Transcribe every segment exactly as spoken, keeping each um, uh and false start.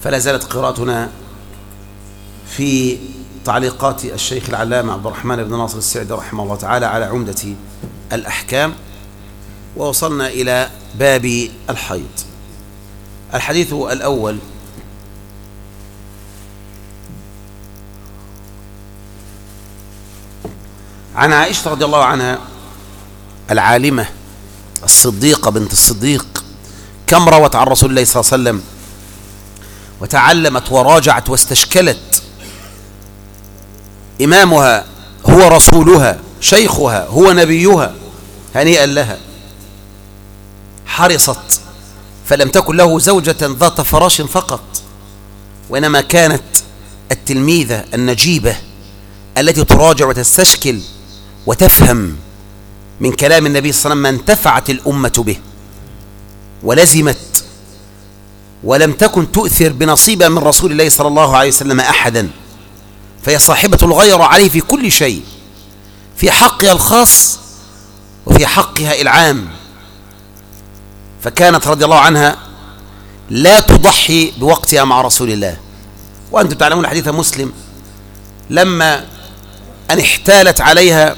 فلا زالت قراءتنا في تعليقات الشيخ العلامة عبد الرحمن بن ناصر السعدي رحمه الله تعالى على عمدة الأحكام، ووصلنا إلى باب الحيض. الحديث الأول: عن عائشة رضي الله عنها العالمة الصديقة بنت الصديق، كم روت عن رسول الله صلى الله عليه وسلم وتعلمت وراجعت واستشكلت. إمامها هو رسولها، شيخها هو نبيها، هنيئا لها. حرصت فلم تكن له زوجة ذات فراش فقط، وإنما كانت التلميذة النجيبة التي تراجع وتستشكل وتفهم من كلام النبي صلى الله عليه وسلم ما انتفعت الأمة به ولزمت، ولم تكن تؤثر بنصيبها من رسول الله صلى الله عليه وسلم أحدا، فهي صاحبة الغيرة عليه في كل شيء، في حقها الخاص وفي حقها العام. فكانت رضي الله عنها لا تضحي بوقتها مع رسول الله. وأنتم تعلمون حديث مسلم لما أن احتالت عليها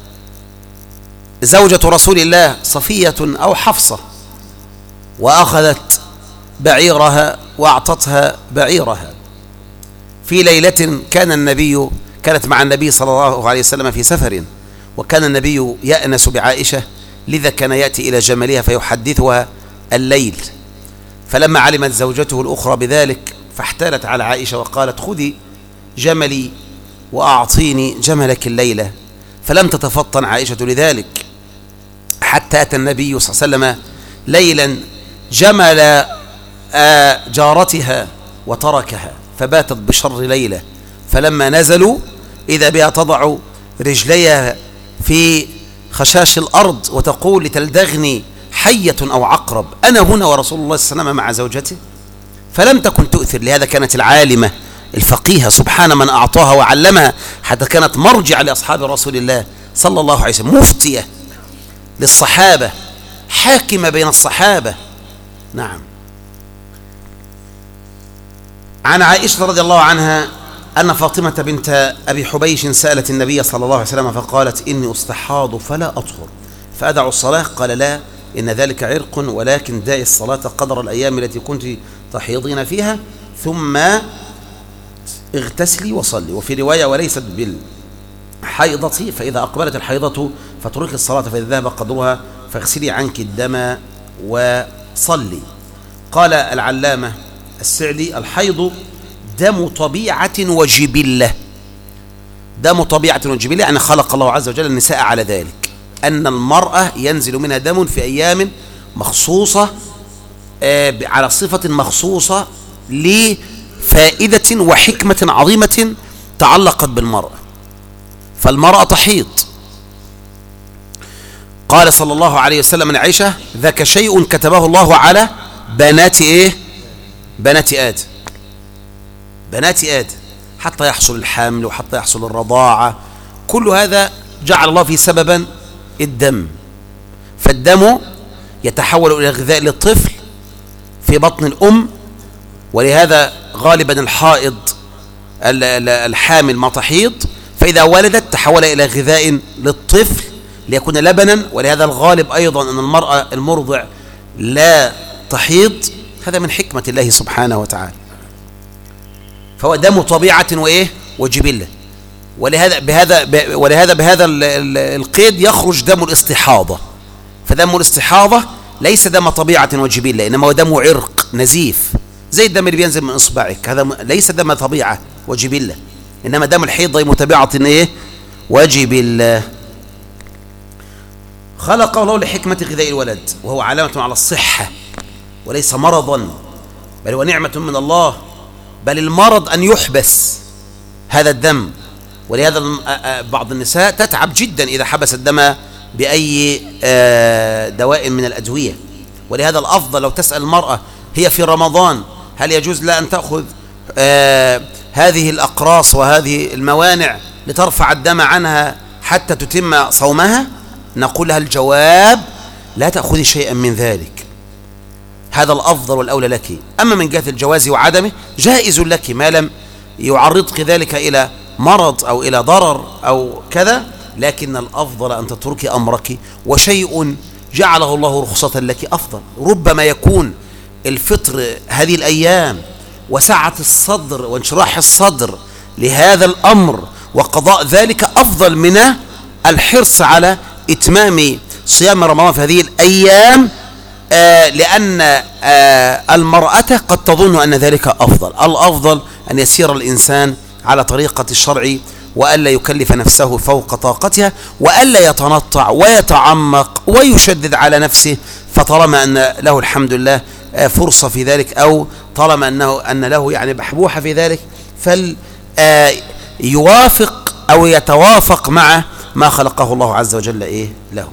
زوجة رسول الله صفية أو حفصة، وأخذت بعيرها وأعطتها بعيرها في ليلة كان النبي كانت مع النبي صلى الله عليه وسلم في سفر، وكان النبي يأنس بعائشة، لذا كان يأتي إلى جملها فيحدثها الليل. فلما علمت زوجته الأخرى بذلك فاحتالت على عائشة وقالت: خذي جملي وأعطيني جملك الليلة. فلم تتفطن عائشة لذلك حتى أتى النبي صلى الله عليه وسلم ليلا جمل جارتها وتركها، فباتت بشر ليلة. فلما نزلوا إذا بها تضع رجليها في خشاش الأرض وتقول لتلدغني حية أو عقرب، أنا هنا ورسول الله صلى الله عليه وسلم مع زوجته. فلم تكن تؤثر، لهذا كانت العالمة الفقيهة سبحان من أعطاها وعلمها، حتى كانت مرجع لأصحاب رسول الله صلى الله عليه وسلم، مفتية للصحابة، حاكمة بين الصحابة. نعم. عن عائشة رضي الله عنها أن فاطمة بنت أبي حبيش سألت النبي صلى الله عليه وسلم فقالت: إني أستحاض فلا أطهر فأدع الصلاة؟ قال: لا، إن ذلك عرق، ولكن دعي الصلاة قدر الأيام التي كنت تحيضين فيها، ثم اغتسلي وصلي. وفي رواية: وليست بالحيضة، فإذا أقبلت الحيضة فتركي الصلاة، فإذا ذهب قدرها فاغسلي عنك الدم وصلي. قال العلامة السعدي: الحيض دم طبيعة وجبلة. دم طبيعة وجبلة يعني خلق الله عز وجل النساء على ذلك، أن المرأة ينزل منها دم في أيام مخصوصة آه على صفة مخصوصة لفائدة وحكمة عظيمة تعلقت بالمرأة، فالمرأة تحيض. قال صلى الله عليه وسلم من عائشة: ذاك شيء كتبه الله على بنات إيه؟ بنات آدم، بنات آدم، حتى يحصل الحمل وحتى يحصل الرضاعة، كل هذا جعل الله فيه سببا الدم. فالدم يتحول إلى غذاء للطفل في بطن الأم، ولهذا غالبا الحائض الحامل ما تحيض، فإذا ولدت تحول إلى غذاء للطفل ليكون لبنا، ولهذا الغالب أيضا أن المرأة المرضع لا تحيض، هذا من حكمة الله سبحانه وتعالى. فهو دم طبيعة وإيه؟ وجبلة. ولهذا بهذا ولهذا بهذا القيد يخرج دم الاستحاضة. فدم الاستحاضة ليس دم طبيعة وجبلة، إنما هو دم عرق نزيف، زي الدم اللي بينزل من إصبعك، هذا ليس دم طبيعة وجبلة، إنما دم الحيض متبعة إيه؟ وجبلة. خلق الله لحكمة غذاء الولد، وهو علامة على الصحة وليس مرضا، بل هو نعمة من الله. بل المرض أن يحبس هذا الدم، ولهذا بعض النساء تتعب جدا إذا حبس الدم بأي دواء من الأدوية. ولهذا الأفضل لو تسأل المرأة هي في رمضان هل يجوز لها أن تأخذ هذه الأقراص وهذه الموانع لترفع الدم عنها حتى تتم صومها، نقول لها الجواب: لا تأخذي شيئا من ذلك. هذا الأفضل والأولى لك. أما من جهة الجواز وعدمه جائز لك ما لم يعرضك ذلك إلى مرض أو إلى ضرر أو كذا، لكن الأفضل أن تتركي أمرك، وشيء جعله الله رخصة لك أفضل. ربما يكون الفطر هذه الأيام وسعة الصدر وانشراح الصدر لهذا الأمر وقضاء ذلك أفضل من الحرص على إتمام صيام رمضان في هذه الأيام، آه لأن آه المرأة قد تظن أن ذلك أفضل. الأفضل أن يسير الإنسان على طريقة الشرع، وألا يكلف نفسه فوق طاقتها، وألا يتنطع ويتعمق ويشدد على نفسه. فطالما أن له الحمد لله آه فرصة في ذلك، أو طالما أنه أن له يعني بحبوحة في ذلك، فل آه يوافق أو يتوافق مع ما خلقه الله عز وجل إيه له.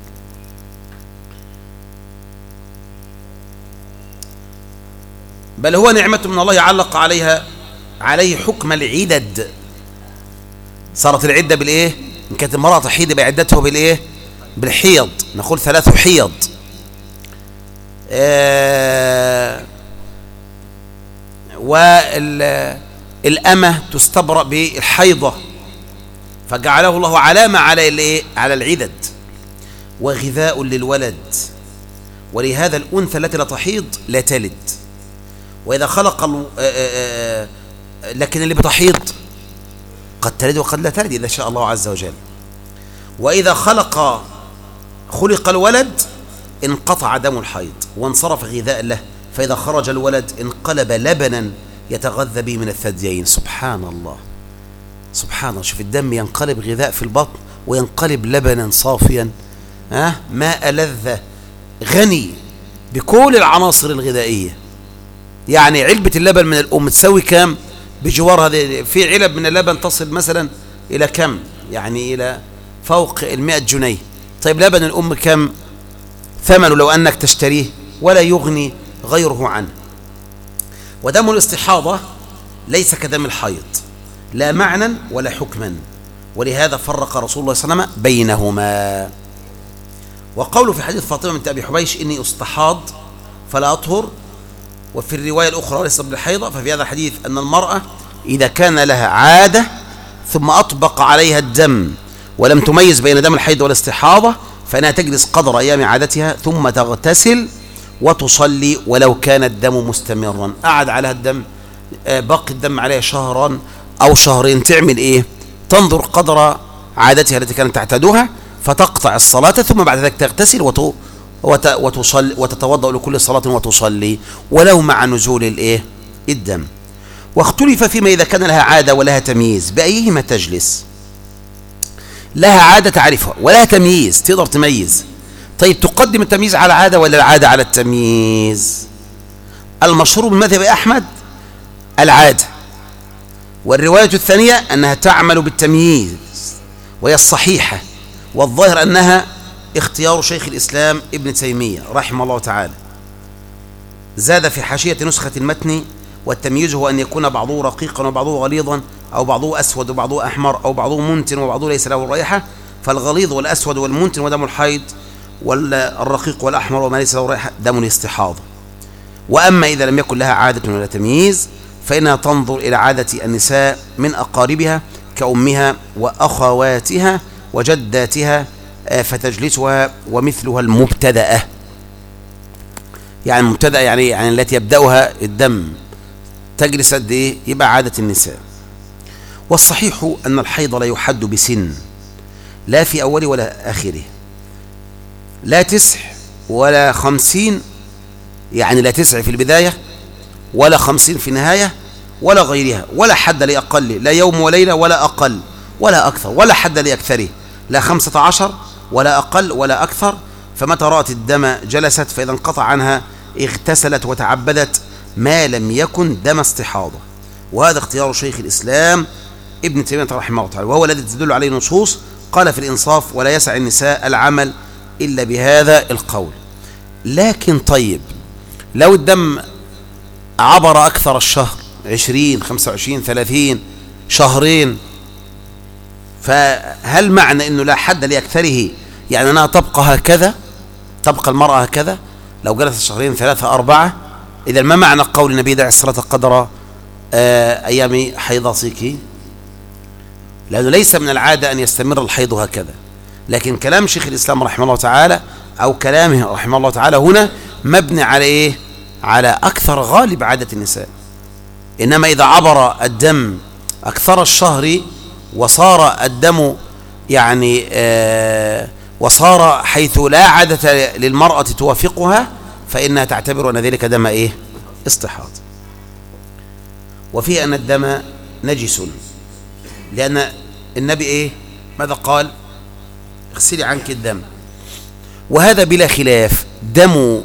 بل هو نعمة من الله علق عليها عليه حكم العدد. صارت العدة بالإيه؟ إن كانت المرأة تحيض بعدته بالإيه؟ بالحيض، نقول ثلاث حيض. آه والأمة تستبرأ بالحيضة، فجعله الله علامة على الإيه؟ على العدد، وغذاء للولد. ولهذا الأنثى التي لا تحيض لا تلد، وإذا خلق ال... لكن اللي بتحيض قد تلد وقد لا تلد إذا شاء الله عز وجل. وإذا خلق خلق الولد انقطع دم الحيض وانصرف غذاء له، فإذا خرج الولد انقلب لبنا يتغذى به من الثديين. سبحان الله سبحان الله، شوف الدم ينقلب غذاء في البطن وينقلب لبنا صافيا، ها ماء لذة غني بكل العناصر الغذائية. يعني علبة اللبن من الأم تسوي كام بجوار هذه؟ في علب من اللبن تصل مثلا إلى كم؟ يعني إلى فوق المئة جنيه. طيب لبن الأم كم ثمنه لو أنك تشتريه؟ ولا يغني غيره عنه. ودم الاستحاضة ليس كدم الحيض، لا معنى ولا حكما، ولهذا فرق رسول الله صلى الله عليه وسلم بينهما. وقوله في حديث فاطمة بنت أبي حبيش إني أستحاض فلا أطهر، وفي الرواية الأخرى ليس بالحيضة، ففي هذا الحديث أن المرأة إذا كان لها عادة ثم أطبق عليها الدم ولم تميز بين دم الحيض والاستحاضة، فإنها تجلس قدر أيام عادتها ثم تغتسل وتصلي ولو كان الدم مستمرا. قعد عليها الدم، باقي الدم عليها شهرا أو شهرين، تعمل إيه؟ تنظر قدر عادتها التي كانت تعتادها فتقطع الصلاة، ثم بعد ذلك تغتسل وت... وت... وتصلي وتتوضأ لكل صلاة وتصلي ولو مع نزول الإيه؟ الدم. واختلف فيما إذا كان لها عادة ولها تمييز بأيهما تجلس. لها عادة تعرفها ولها تمييز تقدر تميز، طيب تقدم التمييز على العادة ولا العادة على التمييز؟ المشهور بمذهب أحمد العادة، والرواية الثانية أنها تعمل بالتمييز وهي الصحيحة، والظاهر أنها اختيار شيخ الإسلام ابن تيمية رحمه الله تعالى. زاد في حاشية نسخة المتن: والتمييز هو أن يكون بعضه رقيقا وبعضه غليظا، أو بعضه أسود وبعضه أحمر، أو بعضه منتن وبعضه ليس له رائحة، فالغليظ والأسود والمنتن ودم الحيض، والرقيق والأحمر وما ليس له رائحة دم الاستحاضة. وأما إذا لم يكن لها عادة ولا تمييز فإنها تنظر إلى عادة النساء من أقاربها كأمها وأخواتها وجداتها فتجلسها، ومثلها المبتدأة، يعني المبتدأة يعني يعني التي يبدأها الدم تجلس قد إيه؟ يبقى عادة النساء. والصحيح أن الحيض لا يحد بسن، لا في أوله ولا آخره، لا تسع ولا خمسين، يعني لا تسع في البداية ولا خمسين في النهاية ولا غيرها، ولا حد لأقل، لا يوم وليلة ولا أقل ولا أكثر، ولا حد لأكثره، لا خمسة عشر ولا أقل ولا أكثر. فمتى رأت الدم جلست، فإذا انقطع عنها اغتسلت وتعبدت ما لم يكن دم استحاضة. وهذا اختيار شيخ الإسلام ابن تيمية رحمه الله تعالى، وهو الذي تدل عليه النصوص. قال في الإنصاف: ولا يسع النساء العمل إلا بهذا القول. لكن طيب لو الدم عبر أكثر الشهر، عشرين خمسة وعشرين ثلاثين شهرين، فهل معنى أنه لا حد لأكثره يعني أنها تبقى هكذا، تبقى المرأة هكذا؟ لو جلس شهرين ثلاثة أربعة. إذا ما معنى قول النبي دع الصلاة قدر آه أيام حيضتك؟ لأنه ليس من العادة أن يستمر الحيض هكذا، لكن كلام شيخ الإسلام رحمه الله تعالى أو كلامه رحمه الله تعالى هنا مبني على إيه؟ على أكثر غالب عادة النساء. إنما إذا عبر الدم أكثر الشهر وصار الدم يعني آه وصار حيث لا عادة للمرأة توافقها فإنها تعتبر أن ذلك دم إيه؟ استحاض. وفيه أن الدم نجس، لأن النبي إيه؟ ماذا قال؟ اغسلي عنك الدم. وهذا بلا خلاف، دم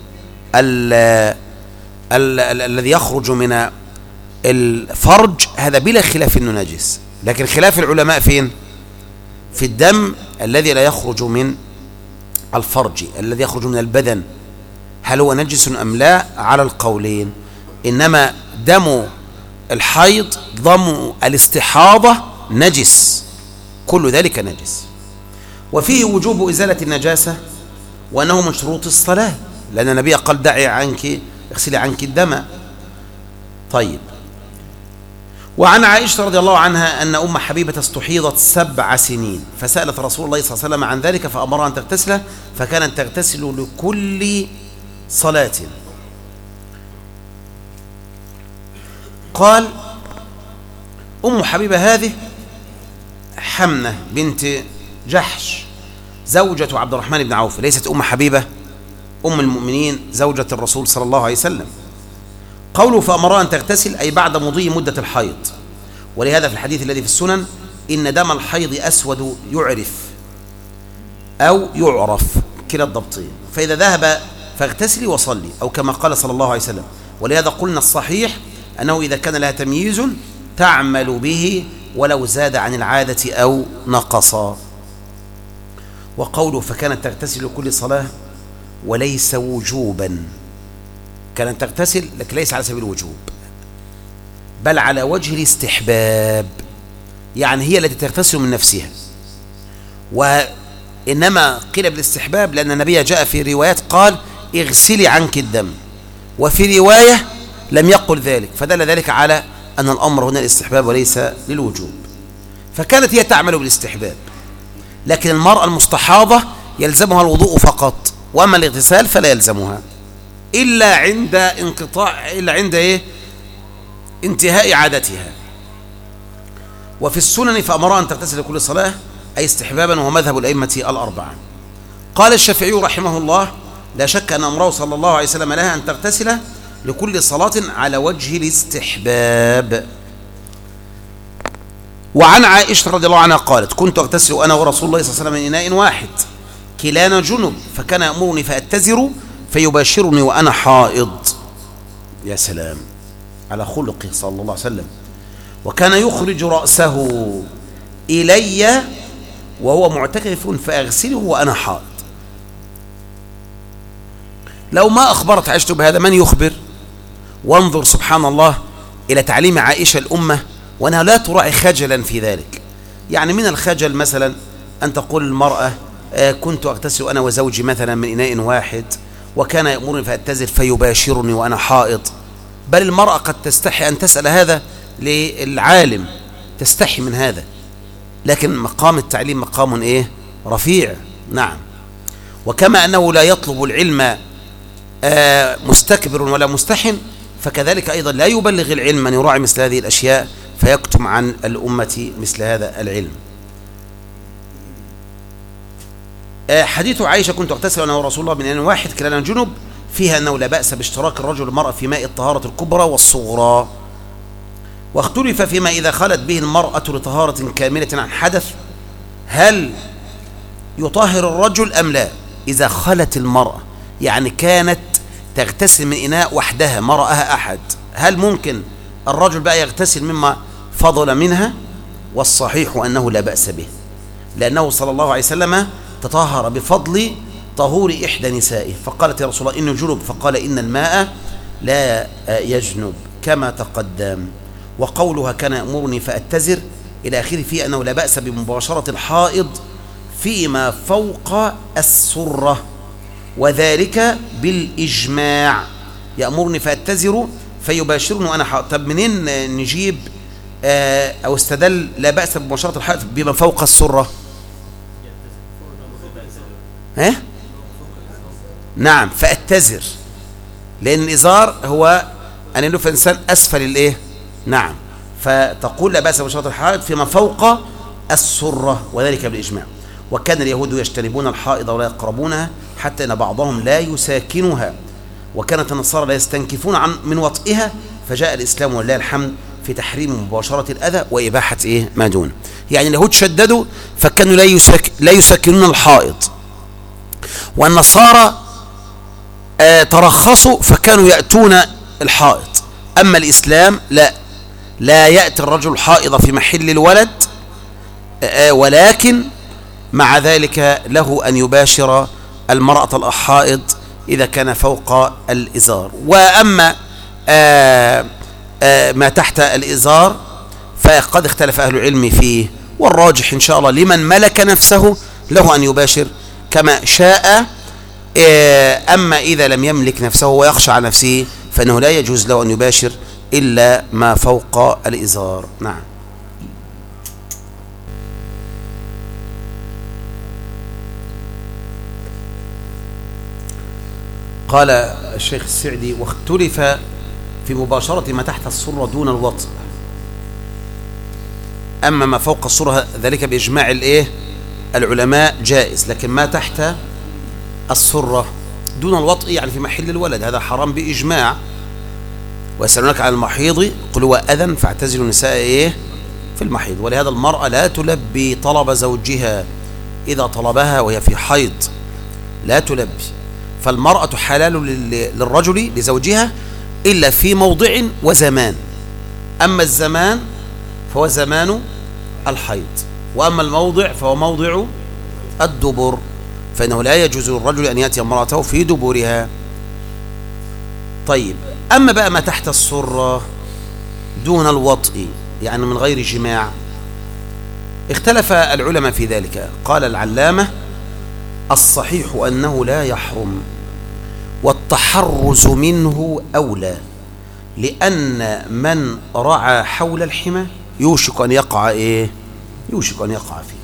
الذي يخرج من الفرج هذا بلا خلاف انه نجس، لكن خلاف العلماء فين؟ في الدم الذي لا يخرج من الفرج، الذي يخرج من البدن، هل هو نجس ام لا؟ على القولين. انما دم الحيض دم الاستحاضة نجس، كل ذلك نجس. وفيه وجوب ازالة النجاسة وانه من شروط الصلاة، لان النبي قال دعي عنك اغسلي عنك الدم. طيب، وعن عائشة رضي الله عنها أن أم حبيبة استحيضت سبع سنين فسألت رسول الله صلى الله عليه وسلم عن ذلك فأمرها أن تغتسله، فكانت تغتسل لكل صلاة. قال أم حبيبة هذه حمنة بنت جحش زوجة عبد الرحمن بن عوف، ليست أم حبيبة أم المؤمنين زوجة الرسول صلى الله عليه وسلم. قوله فأمرها أن تغتسل أي بعد مضي مدة الحيض، ولهذا في الحديث الذي في السنن إن دم الحيض أسود يعرف أو يعرف كلا الضبطين، فإذا ذهب فاغتسلي وصلي، أو كما قال صلى الله عليه وسلم. ولهذا قلنا الصحيح أنه إذا كان لها تمييز تعمل به ولو زاد عن العادة أو نقص. وقوله فكانت تغتسل كل صلاة وليس وجوبا، كانت تغتسل لكن ليس على سبيل الوجوب بل على وجه الاستحباب، يعني هي التي تغتسل من نفسها، وإنما قيل بالاستحباب لأن النبي جاء في روايات قال اغسلي عنك الدم، وفي رواية لم يقل ذلك، فدل ذلك على أن الأمر هنا الاستحباب وليس للوجوب. فكانت هي تعمل بالاستحباب، لكن المرأة المستحاضة يلزمها الوضوء فقط، وأما الاغتسال فلا يلزمها إلا عند انقطاع إلا عند إيه؟ انتهاء عادتها. وفي السنن فأمرها أن تغتسل كل صلاة أي استحبابا، وهو مذهب الأئمة الأربعة. قال الشافعي رحمه الله لا شك أن أمره صلى الله عليه وسلم لها أن تغتسل لكل صلاة على وجه الاستحباب. وعن عائشة رضي الله عنها قالت كنت أغتسل أنا ورسول الله صلى الله عليه وسلم من إناء واحد كلانا جنب، فكان يأمرني فأتزر فيباشرني وأنا حائض. يا سلام على خلقه صلى الله عليه وسلم. وكان يخرج رأسه إلي وهو معتكف فأغسله وأنا حائض. لو ما أخبرت عائشة بهذا من يخبر؟ وانظر سبحان الله إلى تعليم عائشة الأمة وأنها لا تراعي خجلا في ذلك. يعني من الخجل مثلا أن تقول المرأة آه كنت أغتسل أنا وزوجي مثلا من إناء واحد وكان يأمرني فأتزر فيباشرني وأنا حائض. بل المرأة قد تستحي أن تسأل هذا للعالم، تستحي من هذا، لكن مقام التعليم مقام إيه؟ رفيع. نعم. وكما أنه لا يطلب العلم آه مستكبر ولا مستحن، فكذلك أيضا لا يبلغ العلم من يراعي مثل هذه الأشياء فيكتم عن الأمة مثل هذا العلم. آه حديث عائشة كنت أغتسل أنا ورسول الله من إناء واحد كلانا جنب فيها أنه لا بأس باشتراك الرجل والمرأة في ماء الطهارة الكبرى والصغرى. واختلف فيما إذا خلت به المرأة لطهارة كاملة عن حدث هل يطهر الرجل أم لا. إذا خلت المرأة يعني كانت تغتسل من إناء وحدها ما رآها أحد، هل ممكن الرجل بقى يغتسل مما فضل منها؟ والصحيح أنه لا بأس به، لأنه صلى الله عليه وسلم تطهر بفضل طهور إحدى نسائه، فقالت يا رسول الله إنه جنب، فقال إن الماء لا يجنب كما تقدم. وقولها كان يأمرني فأتزر إلى آخره فيه أنه لا بأس بمباشرة الحائض فيما فوق السرة، وذلك بالإجماع. يأمرني فأتزر فيباشرني وأنا حائض. طب منين نجيب آه أو استدل لا بأس بمباشرة الحائض بما فوق السرة؟ ها؟ نعم، فأتزر، لأن الإزار هو أن يلف الإنسان أسفل الإيه؟ نعم، فتقول لا بأس بمباشرة الحائض فيما فوق السرة وذلك بالإجماع. وكان اليهود يجتنبون الحائض ولا يقربونها حتى إن بعضهم لا يساكنها، وكانت النصارى لا يستنكفون عن من وطئها، فجاء الإسلام ولله الحمد في تحريم مباشرة الأذى وإباحة إيه ما دون. يعني اليهود شددوا فكانوا لا يسك لا يسكنون الحائض، والنصارى آه ترخصوا فكانوا يأتون الحائض. أما الإسلام لا لا يأتي الرجل حائض في محل الولد، آه ولكن مع ذلك له أن يباشر المرأة الحائض إذا كان فوق الإزار. وأما آآ آآ ما تحت الإزار فقد اختلف أهل العلم فيه، والراجح إن شاء الله لمن ملك نفسه له أن يباشر كما شاء. أما إذا لم يملك نفسه ويخشى على نفسه فإنه لا يجوز له أن يباشر إلا ما فوق الإزار. نعم. قال الشيخ السعدي: واختلف في مباشرة ما تحت السرة دون الوطء. أما ما فوق السرة ذلك بإجماع الإيه العلماء جائز، لكن ما تحت السرة دون الوطء يعني في محل الولد هذا حرام بإجماع. ويسألونك عن المحيض قل هو أذى فاعتزلوا النساء إيه في المحيض. ولهذا المرأة لا تلبي طلب زوجها إذا طلبها وهي في حيض، لا تلبي. فالمرأة حلال للرجل لزوجها إلا في موضع وزمان. أما الزمان فهو زمان الحيض، وأما الموضع فهو موضع الدبر، فإنه لا يجوز للرجل أن يأتي امرأته في دبرها. طيب، أما بقى ما تحت السرة دون الوطء يعني من غير جماع، اختلف العلماء في ذلك. قال العلامة: الصحيح أنه لا يحرم، والتحرز منه أولى، لأن من رعى حول الحمى يوشك أن يقع إيه؟ يوشك أن يقع فيه.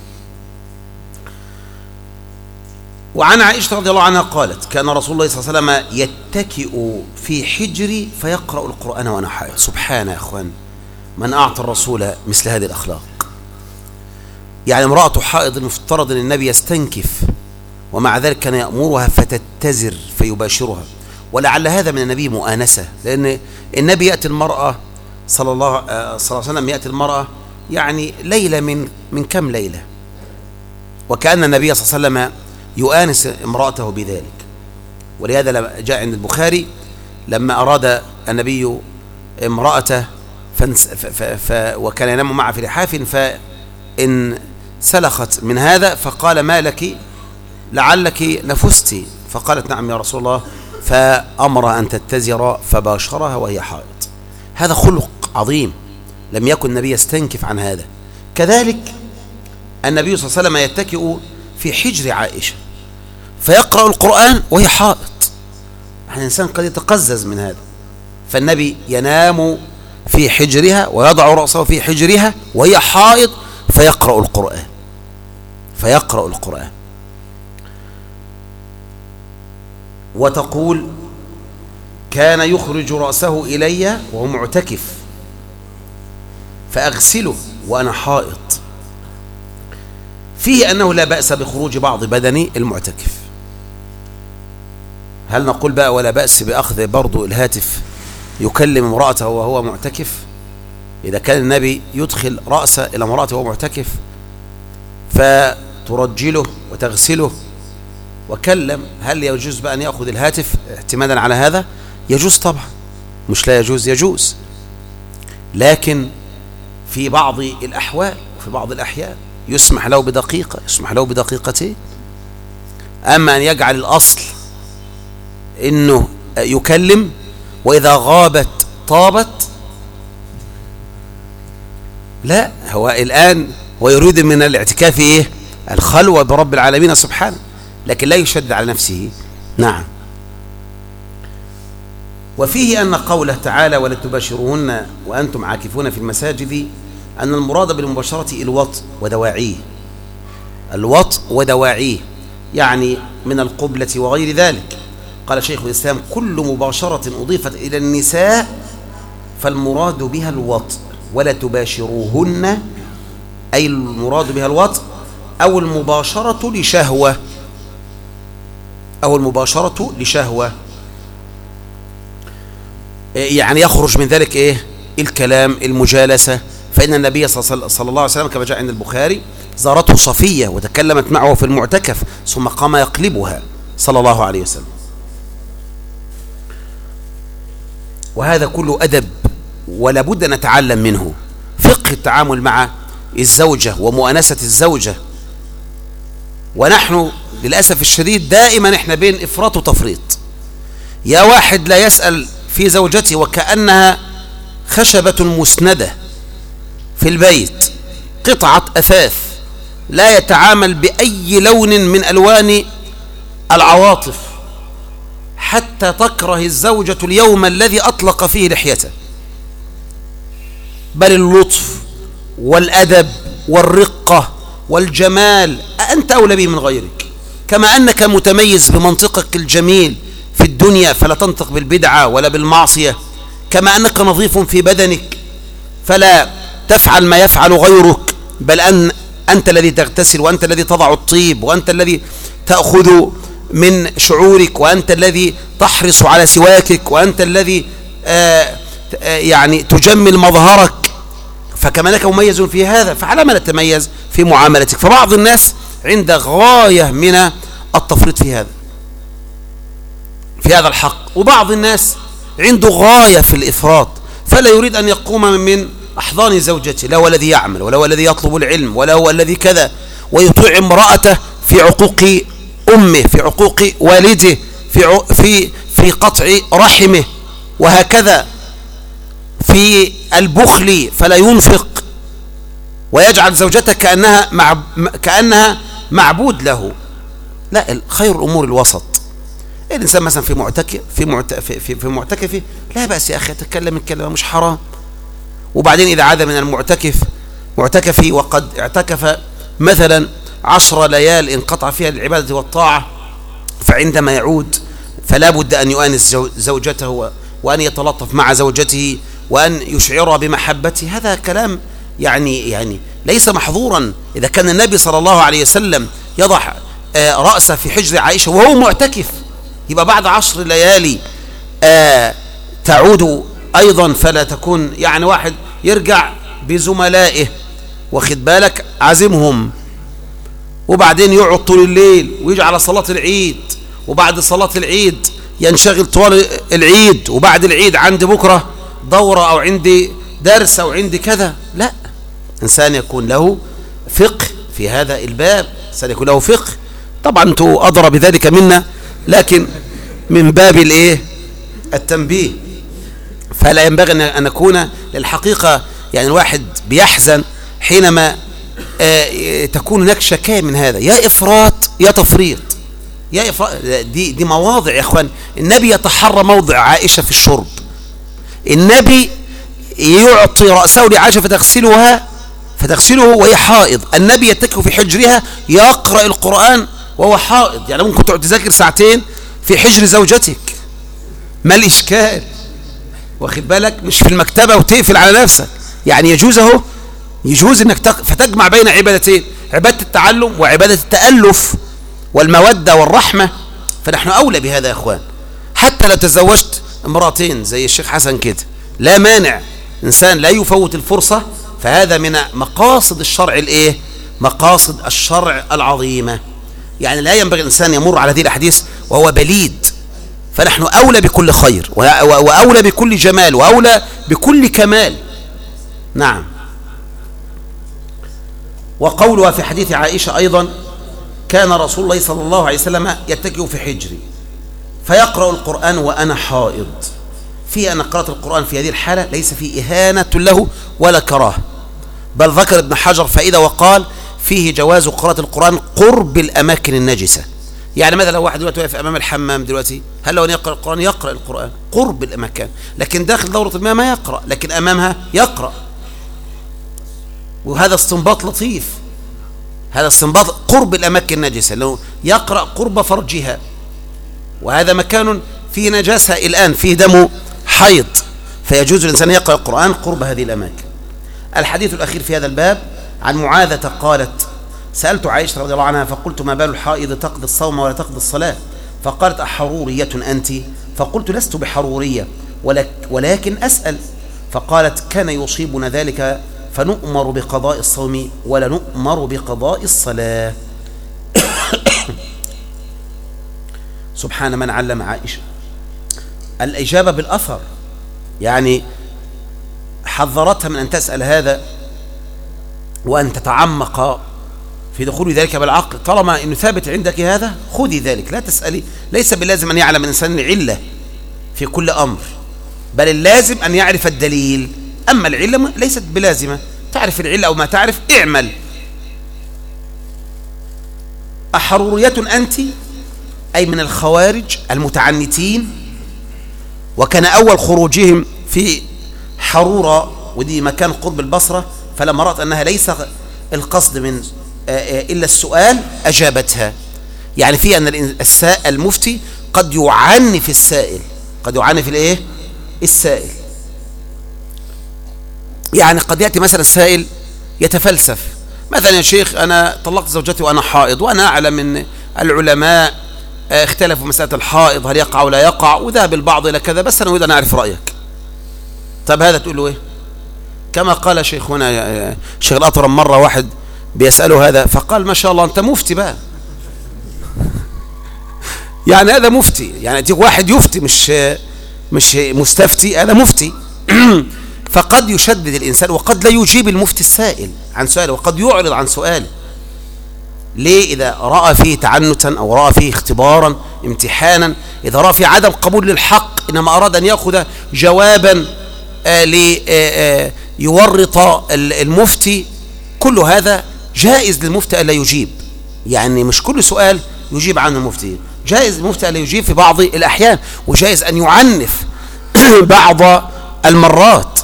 وعن عائشة رضي الله عنها قالت: كان رسول الله صلى الله عليه وسلم يتكئ في حجري فيقرأ القرآن وأنا حائض. سبحان يا أخوان، من أعطى الرسول مثل هذه الأخلاق. يعني امرأة حائض المفترض أن النبي يستنكف، ومع ذلك كان يأمرها فتتزر فيباشرها. ولعل هذا من النبي مؤانسة، لأن النبي يأتي المرأة صلى الله عليه وسلم يأتي المرأة يعني ليلة من من كم ليلة، وكأن النبي صلى الله عليه وسلم يؤانس امرأته بذلك. ولهذا جاء عند البخاري لما أراد النبي امرأته فانس ف ف ف وكان ينام معها في لحاف، فإن سلخت من هذا فقال: ما لك؟ لعلك نفست. فقالت: نعم يا رسول الله. فأمر أن تتزر فباشرها وهي حائض. هذا خلق عظيم، لم يكن النبي يستنكف عن هذا. كذلك النبي صلى الله عليه وسلم يتكئ في حجر عائشة فيقرأ القرآن وهي حائض. يعني الإنسان قد يتقزز من هذا. فالنبي ينام في حجرها ويضع رأسه في حجرها وهي حائض فيقرأ القرآن فيقرأ القرآن وتقول: كان يخرج رأسه إلي وهو معتكف فأغسله وأنا حائض. فيه أنه لا بأس بخروج بعض بدن المعتكف. هل نقول بقى ولا بأس بأخذ برضو الهاتف يكلم امرأته وهو معتكف؟ إذا كان النبي يدخل رأسه إلى امرأته وهو معتكف فترجله وتغسله وكلم، هل يجوز بقى أن يأخذ الهاتف اعتمادا على هذا؟ يجوز طبعا، مش لا يجوز، يجوز، لكن في بعض الأحوال وفي بعض الأحيان يسمح له بدقيقة، يسمح له بدقيقتين. أما أن يجعل الأصل إنه يكلم وإذا غابت طابت، لا، هو الآن ويريد من الاعتكاف إيه؟ الخلوة برب العالمين سبحانه، لكن لا يشد على نفسه نعم. وفيه أن قوله تعالى ولا تباشروهن وأنتم عاكفون في المساجد أن المراد بالمباشرة الوطء ودواعيه، الوطء ودواعيه يعني من القبلة وغير ذلك. قال شيخ الإسلام كل مباشرة أضيفت إلى النساء فالمراد بها الوطء، ولا تباشروهن أي المراد بها الوطء أو المباشرة لشهوة، أو المباشرة لشهوة، يعني يخرج من ذلك إيه؟ الكلام، المجالسة. فإن النبي صلى الله عليه وسلم كما جاء عند البخاري زارته صفية وتكلمت معه في المعتكف ثم قام يقلبها صلى الله عليه وسلم. وهذا كله أدب ولا بد أن نتعلم منه، فقه التعامل مع الزوجة ومؤانسة الزوجة. ونحن للأسف الشديد دائما احنا بين إفراط وتفريط. يا واحد لا يسأل في زوجته وكأنها خشبة مسندة في البيت، قطعة أثاث، لا يتعامل بأي لون من ألوان العواطف حتى تكره الزوجة اليوم الذي أطلق فيه لحيته، بل اللطف والأدب والرقة والجمال أنت أولى به من غيرك. كما أنك متميز بمنطقك الجميل في الدنيا فلا تنطق بالبدعة ولا بالمعصية، كما أنك نظيف في بدنك فلا تفعل ما يفعل غيرك، بل أن أنت الذي تغتسل وأنت الذي تضع الطيب وأنت الذي تأخذ من شعورك وأنت الذي تحرص على سواكك وأنت الذي آآ آآ يعني تجمل مظهرك. فكما أنك مميز في هذا فعلى ما نتميز في معاملتك. فبعض الناس عند غاية من التفريط في هذا في هذا الحق، وبعض الناس عنده غاية في الإفراط، فلا يريد أن يقوم من أحضان زوجته، لا هو الذي يعمل ولا هو الذي يطلب العلم ولا هو الذي كذا، ويطيع امرأته في عقوق أمه، في عقوق والده، في في في قطع رحمه، وهكذا في البخل فلا ينفق، ويجعل زوجته كأنها مع كأنها معبود له. لا، خير الأمور الوسط. الإنسان مثلا في معتكف في معتكف في, في معتكفه لا بأس يا أخي يتكلم الكلمة مش حرام. وبعدين إذا عاد من المعتكف معتكفي وقد اعتكف مثلا عشر ليال انقطع فيها العبادة والطاعة، فعندما يعود فلا بد أن يؤانس زوجته وأن يتلطف مع زوجته وأن يشعرها بمحبته. هذا كلام يعني يعني ليس محظورا. إذا كان النبي صلى الله عليه وسلم يضع رأسه في حجر عائشة وهو معتكف، يبقى بعد عشر ليالي آه تعود أيضا، فلا تكون يعني واحد يرجع بزملائه واخد بالك عازمهم وبعدين يقعد طول الليل ويجي على صلاة العيد، وبعد صلاة العيد ينشغل طوال العيد، وبعد العيد عندي بكرة دورة أو عندي درس أو عندي كذا. لا، إنسان يكون له فقه في هذا الباب، إنسان يكون له فقه. طبعا أنتوا أدرى بذلك منا، لكن من باب الايه التنبيه. فلا ينبغي أن نكون للحقيقة يعني الواحد بيحزن حينما تكون هناك شكاية من هذا، يا إفراط يا تفريط يا إفراط. دي, دي مواضع يا إخوان. النبي يتحرى موضع عائشة في الشرب، النبي يعطي رأسه لعائشة فتغسلها فتغسله وهي حائض، النبي يتكئ في حجرها يقرأ القرآن وهو حائض. يعني ممكن تقعد تذاكر ساعتين في حجر زوجتك، ما الإشكال؟ واخد بالك؟ مش في المكتبة وتقفل على نفسك. يعني يجوز اهو، يجوز انك تق... فتجمع بين عبادتين، عبادة التعلم وعبادة التألف والمودة والرحمة. فنحن أولى بهذا يا أخوان. حتى لو تزوجت امرأتين زي الشيخ حسن كده لا مانع، إنسان لا يفوت الفرصة، فهذا من مقاصد الشرع الايه؟ مقاصد الشرع العظيمة. يعني لا ينبغي الإنسان يمر على هذه الأحاديث وهو بليد. فنحن أولى بكل خير وأولى بكل جمال وأولى بكل كمال. نعم. وقولها في حديث عائشة أيضا كان رسول الله صلى الله عليه وسلم يتكئ في حجري فيقرأ القرآن وأنا حائض. في أن قراءة القرآن في هذه الحالة ليس في إهانة له ولا كراهة، بل ذكر ابن حجر فائدة وقال فيه جواز قراءة القرآن قرب الأماكن النجسة. يعني مثلا لو واحد دلوقتي واقف امام الحمام دلوقتي، هل لو ان يقرا القران يقرا القران قرب المكان، لكن داخل دوره المياه ما يقرا، لكن امامها يقرا. وهذا استنباط لطيف، هذا استنباط قرب الاماكن النجسه، لو يقرا قرب فرجها، وهذا مكان فيه نجاسه الان، فيه دم حيض، فيجوز الانسان يقرا القران قرب هذه الاماكن. الحديث الاخير في هذا الباب عن معاذة قالت: سألت عائشة رضي الله عنها فقلت: ما بال الحائض تقضي الصوم ولا تقضي الصلاة؟ فقالت: أحرورية أنت؟ فقلت: لست بحرورية ولك ولكن أسأل. فقالت: كان يصيبنا ذلك فنؤمر بقضاء الصوم ولا نؤمر بقضاء الصلاة. سبحان من علم عائشة. الإجابة بالأثر، يعني حذرتها من أن تسأل هذا وأن تتعمق في دخول ذلك بالعقل. طالما أنه ثابت عندك هذا خذي ذلك، لا تسألي. ليس باللازم أن يعلم الإنسان العلة في كل أمر، بل اللازم أن يعرف الدليل. أما العلة ليست بلازمة، تعرف العلة أو ما تعرف اعمل. أحرورية أنت؟ أي من الخوارج المتعنتين، وكان أول خروجهم في حرورة، ودي مكان قرب البصرة، فلما رأت أنها ليس القصد من إلا السؤال أجابتها. يعني في أن السائل المفتي قد يعنف السائل، قد يعنف الإيه؟ السائل. يعني قد يأتي مثلا السائل يتفلسف، مثلا: يا شيخ أنا طلقت زوجتي وأنا حائض، وأنا أعلم أن العلماء اختلفوا مسألة الحائض هل يقع ولا يقع، وذهب البعض إلى كذا، بس أنا أريد أن أعرف رأيك. طب هذا تقول له إيه؟ كما قال شيخنا الشيخ الأطرم مرة، واحد بيسأله هذا فقال: ما شاء الله أنت مفتي بقى. يعني هذا مفتي، يعني تيجي واحد يفتي، مش مش مستفتي، هذا مفتي. فقد يشدد الإنسان، وقد لا يجيب المفتي السائل عن سؤاله، وقد يعرض عن سؤاله. ليه؟ إذا رأى فيه تعنتا أو رأى فيه اختبارا امتحانا، إذا رأى فيه عدم قبول للحق، إنما أراد أن يأخذ جوابا آه ليورط آه المفتي، كل هذا جائز للمفتي ألا يجيب. يعني مش كل سؤال يجيب عنه المفتي، جائز المفتي ألا يجيب في بعض الأحيان، وجائز أن يعنف بعض المرات.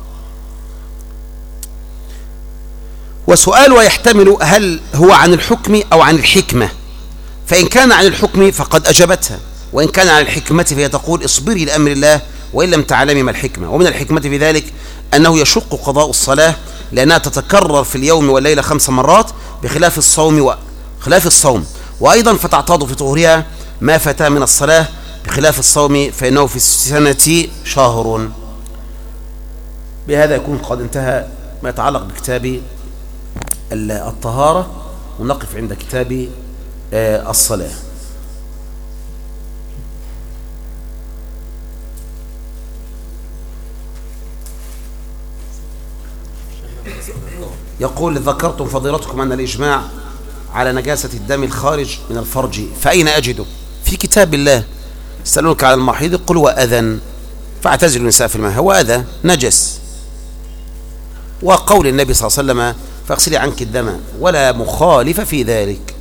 وسؤال ويحتمل هل هو عن الحكم أو عن الحكمة، فإن كان عن الحكم فقد أجبتها، وإن كان عن الحكمة فهي تقول: اصبري لأمر الله وإن لم تعلمي ما الحكمة. ومن الحكمة في ذلك أنه يشق قضاء الصلاة، لأنها تتكرر في اليوم والليلة خمس مرات بخلاف الصوم وخلاف الصوم وأيضا فتعتاض في طهورها ما فات من الصلاة بخلاف الصوم فإنه في السنة شهر. بهذا يكون قد انتهى ما يتعلق بكتاب الطهارة، ونقف عند كتاب الصلاة. يقول: ذكرتم فضيلتكم أن الإجماع على نجاسة الدم الخارج من الفرج، فأين أجده؟ في كتاب الله. يسألونك على المحيض قل هو أذى فاعتزلوا النساء في الماء، هو أذى نجس. وقول النبي صلى الله عليه وسلم: فاغسلي عنك الدم، ولا مخالف في ذلك.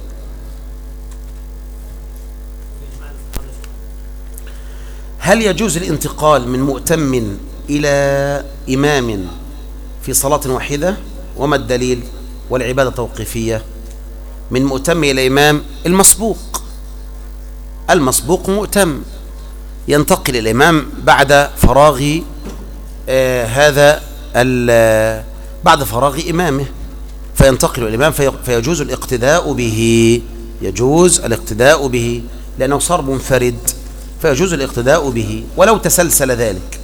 هل يجوز الانتقال من مؤتم إلى إمام في صلاة واحدة؟ وما الدليل؟ والعبادة توقيفية. من مؤتم إلى إمام، المسبوق المسبوق مؤتم، ينتقل الإمام بعد فراغ آه هذا بعد فراغ إمامه، فينتقل الإمام فيجوز الاقتداء به، يجوز الاقتداء به لأنه صار منفرد، فيجوز الاقتداء به ولو تسلسل ذلك.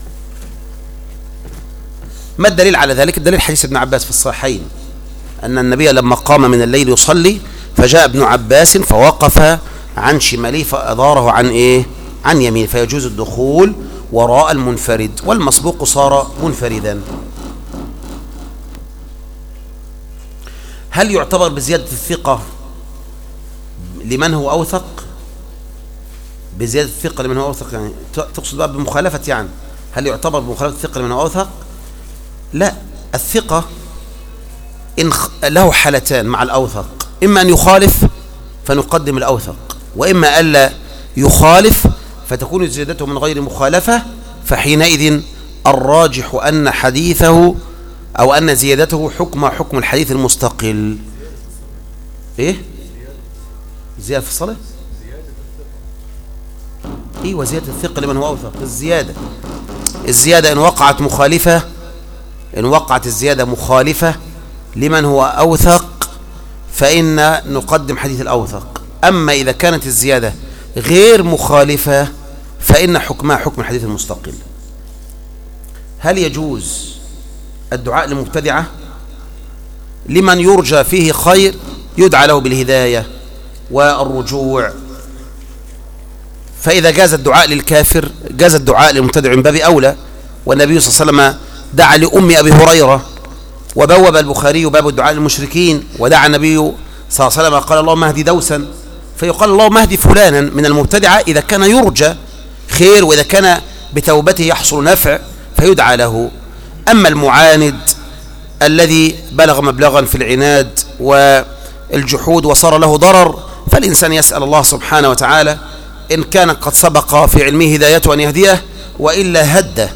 ما الدليل على ذلك؟ الدليل حديث ابن عباس في الصحيحين أن النبي لما قام من الليل يصلي فجاء ابن عباس فوقف عن شماله فأداره عن إيه؟ عن يمين، فيجوز الدخول وراء المنفرد، والمسبوق صار منفردا. هل يعتبر بزيادة الثقة لمن هو أوثق؟ بزيادة الثقة لمن هو أوثق يعني تقصد بقى بمخالفة، يعني هل يعتبر بمخالفة الثقة لمن هو أوثق؟ لا، الثقة إن له حالتان مع الأوثق، إما أن يخالف فنقدم الأوثق، وإما ألا يخالف فتكون زيادته من غير مخالفة، فحينئذ الراجح أن حديثه أو أن زيادته حكم حكم الحديث المستقل. إيه؟ زيادة في الصلاة؟ إيه وزيادة الثقة لمن هو أوثق. الزيادة الزيادة إن وقعت مخالفة إن وقعت الزيادة مخالفة لمن هو أوثق فإن نقدم حديث الأوثق. أما إذا كانت الزيادة غير مخالفة فإن حكمها حكم الحديث المستقل. هل يجوز الدعاء للمبتدعة؟ لمن يرجى فيه خير يدعى له بالهداية والرجوع. فإذا جاز الدعاء للكافر جاز الدعاء للمبتدع من باب أولى. والنبي صلى الله عليه وسلم دعا لأم أبي هريرة، وبوب البخاري باب الدعاء للمشركين، ودعا النبي صلى الله عليه وسلم قال اللهم اهدي دوسا، فيقال اللهم اهدي فلانا من المبتدعة إذا كان يرجى خير وإذا كان بتوبته يحصل نفع فيدعى له. أما المعاند الذي بلغ مبلغا في العناد والجحود وصار له ضرر فالإنسان يسأل الله سبحانه وتعالى إن كان قد سبق في علمه هدايته أن يهديه وإلا هده.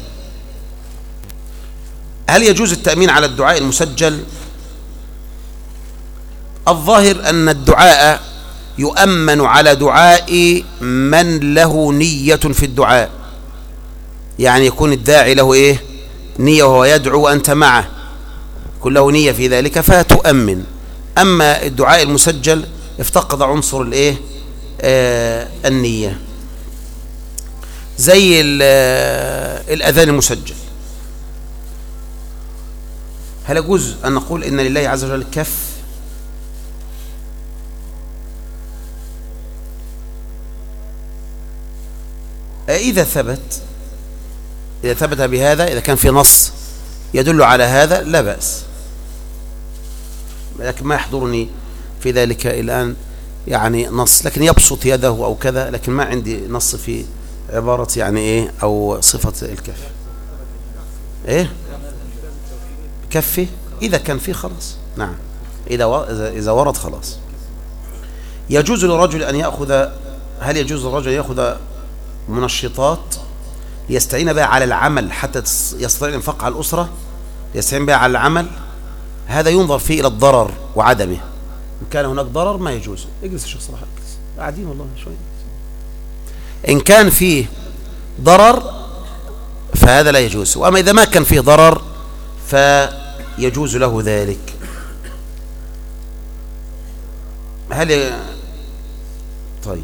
هل يجوز التأمين على الدعاء المسجل؟ الظاهر أن الدعاء يؤمن على دعاء من له نية في الدعاء، يعني يكون الداعي له إيه؟ نية وهو يدعو وأنت معه، يكون له نية في ذلك فتؤمن. أما الدعاء المسجل افتقد عنصر الإيه؟ آه النية، زي الأذان المسجل. هل يجوز أن نقول إن لله عز وجل كف؟ إذا ثبت إذا ثبت بهذا، إذا كان في نص يدل على هذا لا بأس، لكن ما يحضرني في ذلك الآن يعني نص، لكن يبسط يده أو كذا، لكن ما عندي نص في عبارة يعني إيه أو صفة الكف. إيه كفي إذا كان فيه خلاص. نعم إذا إذا ورد خلاص. يجوز للرجل أن يأخذ هل يجوز للرجل أن يأخذ منشطات يستعين بها على العمل حتى يستطيع الإنفاق على الأسرة، يستعين بها على العمل؟ هذا ينظر فيه إلى الضرر وعدمه. إن كان هناك ضرر ما يجوز. اجلس يا شيخ صلاح، اجلس، قاعدين والله شوي. إن كان فيه ضرر فهذا لا يجوز، وأما إذا ما كان فيه ضرر فيجوز له ذلك. هل ي... طيب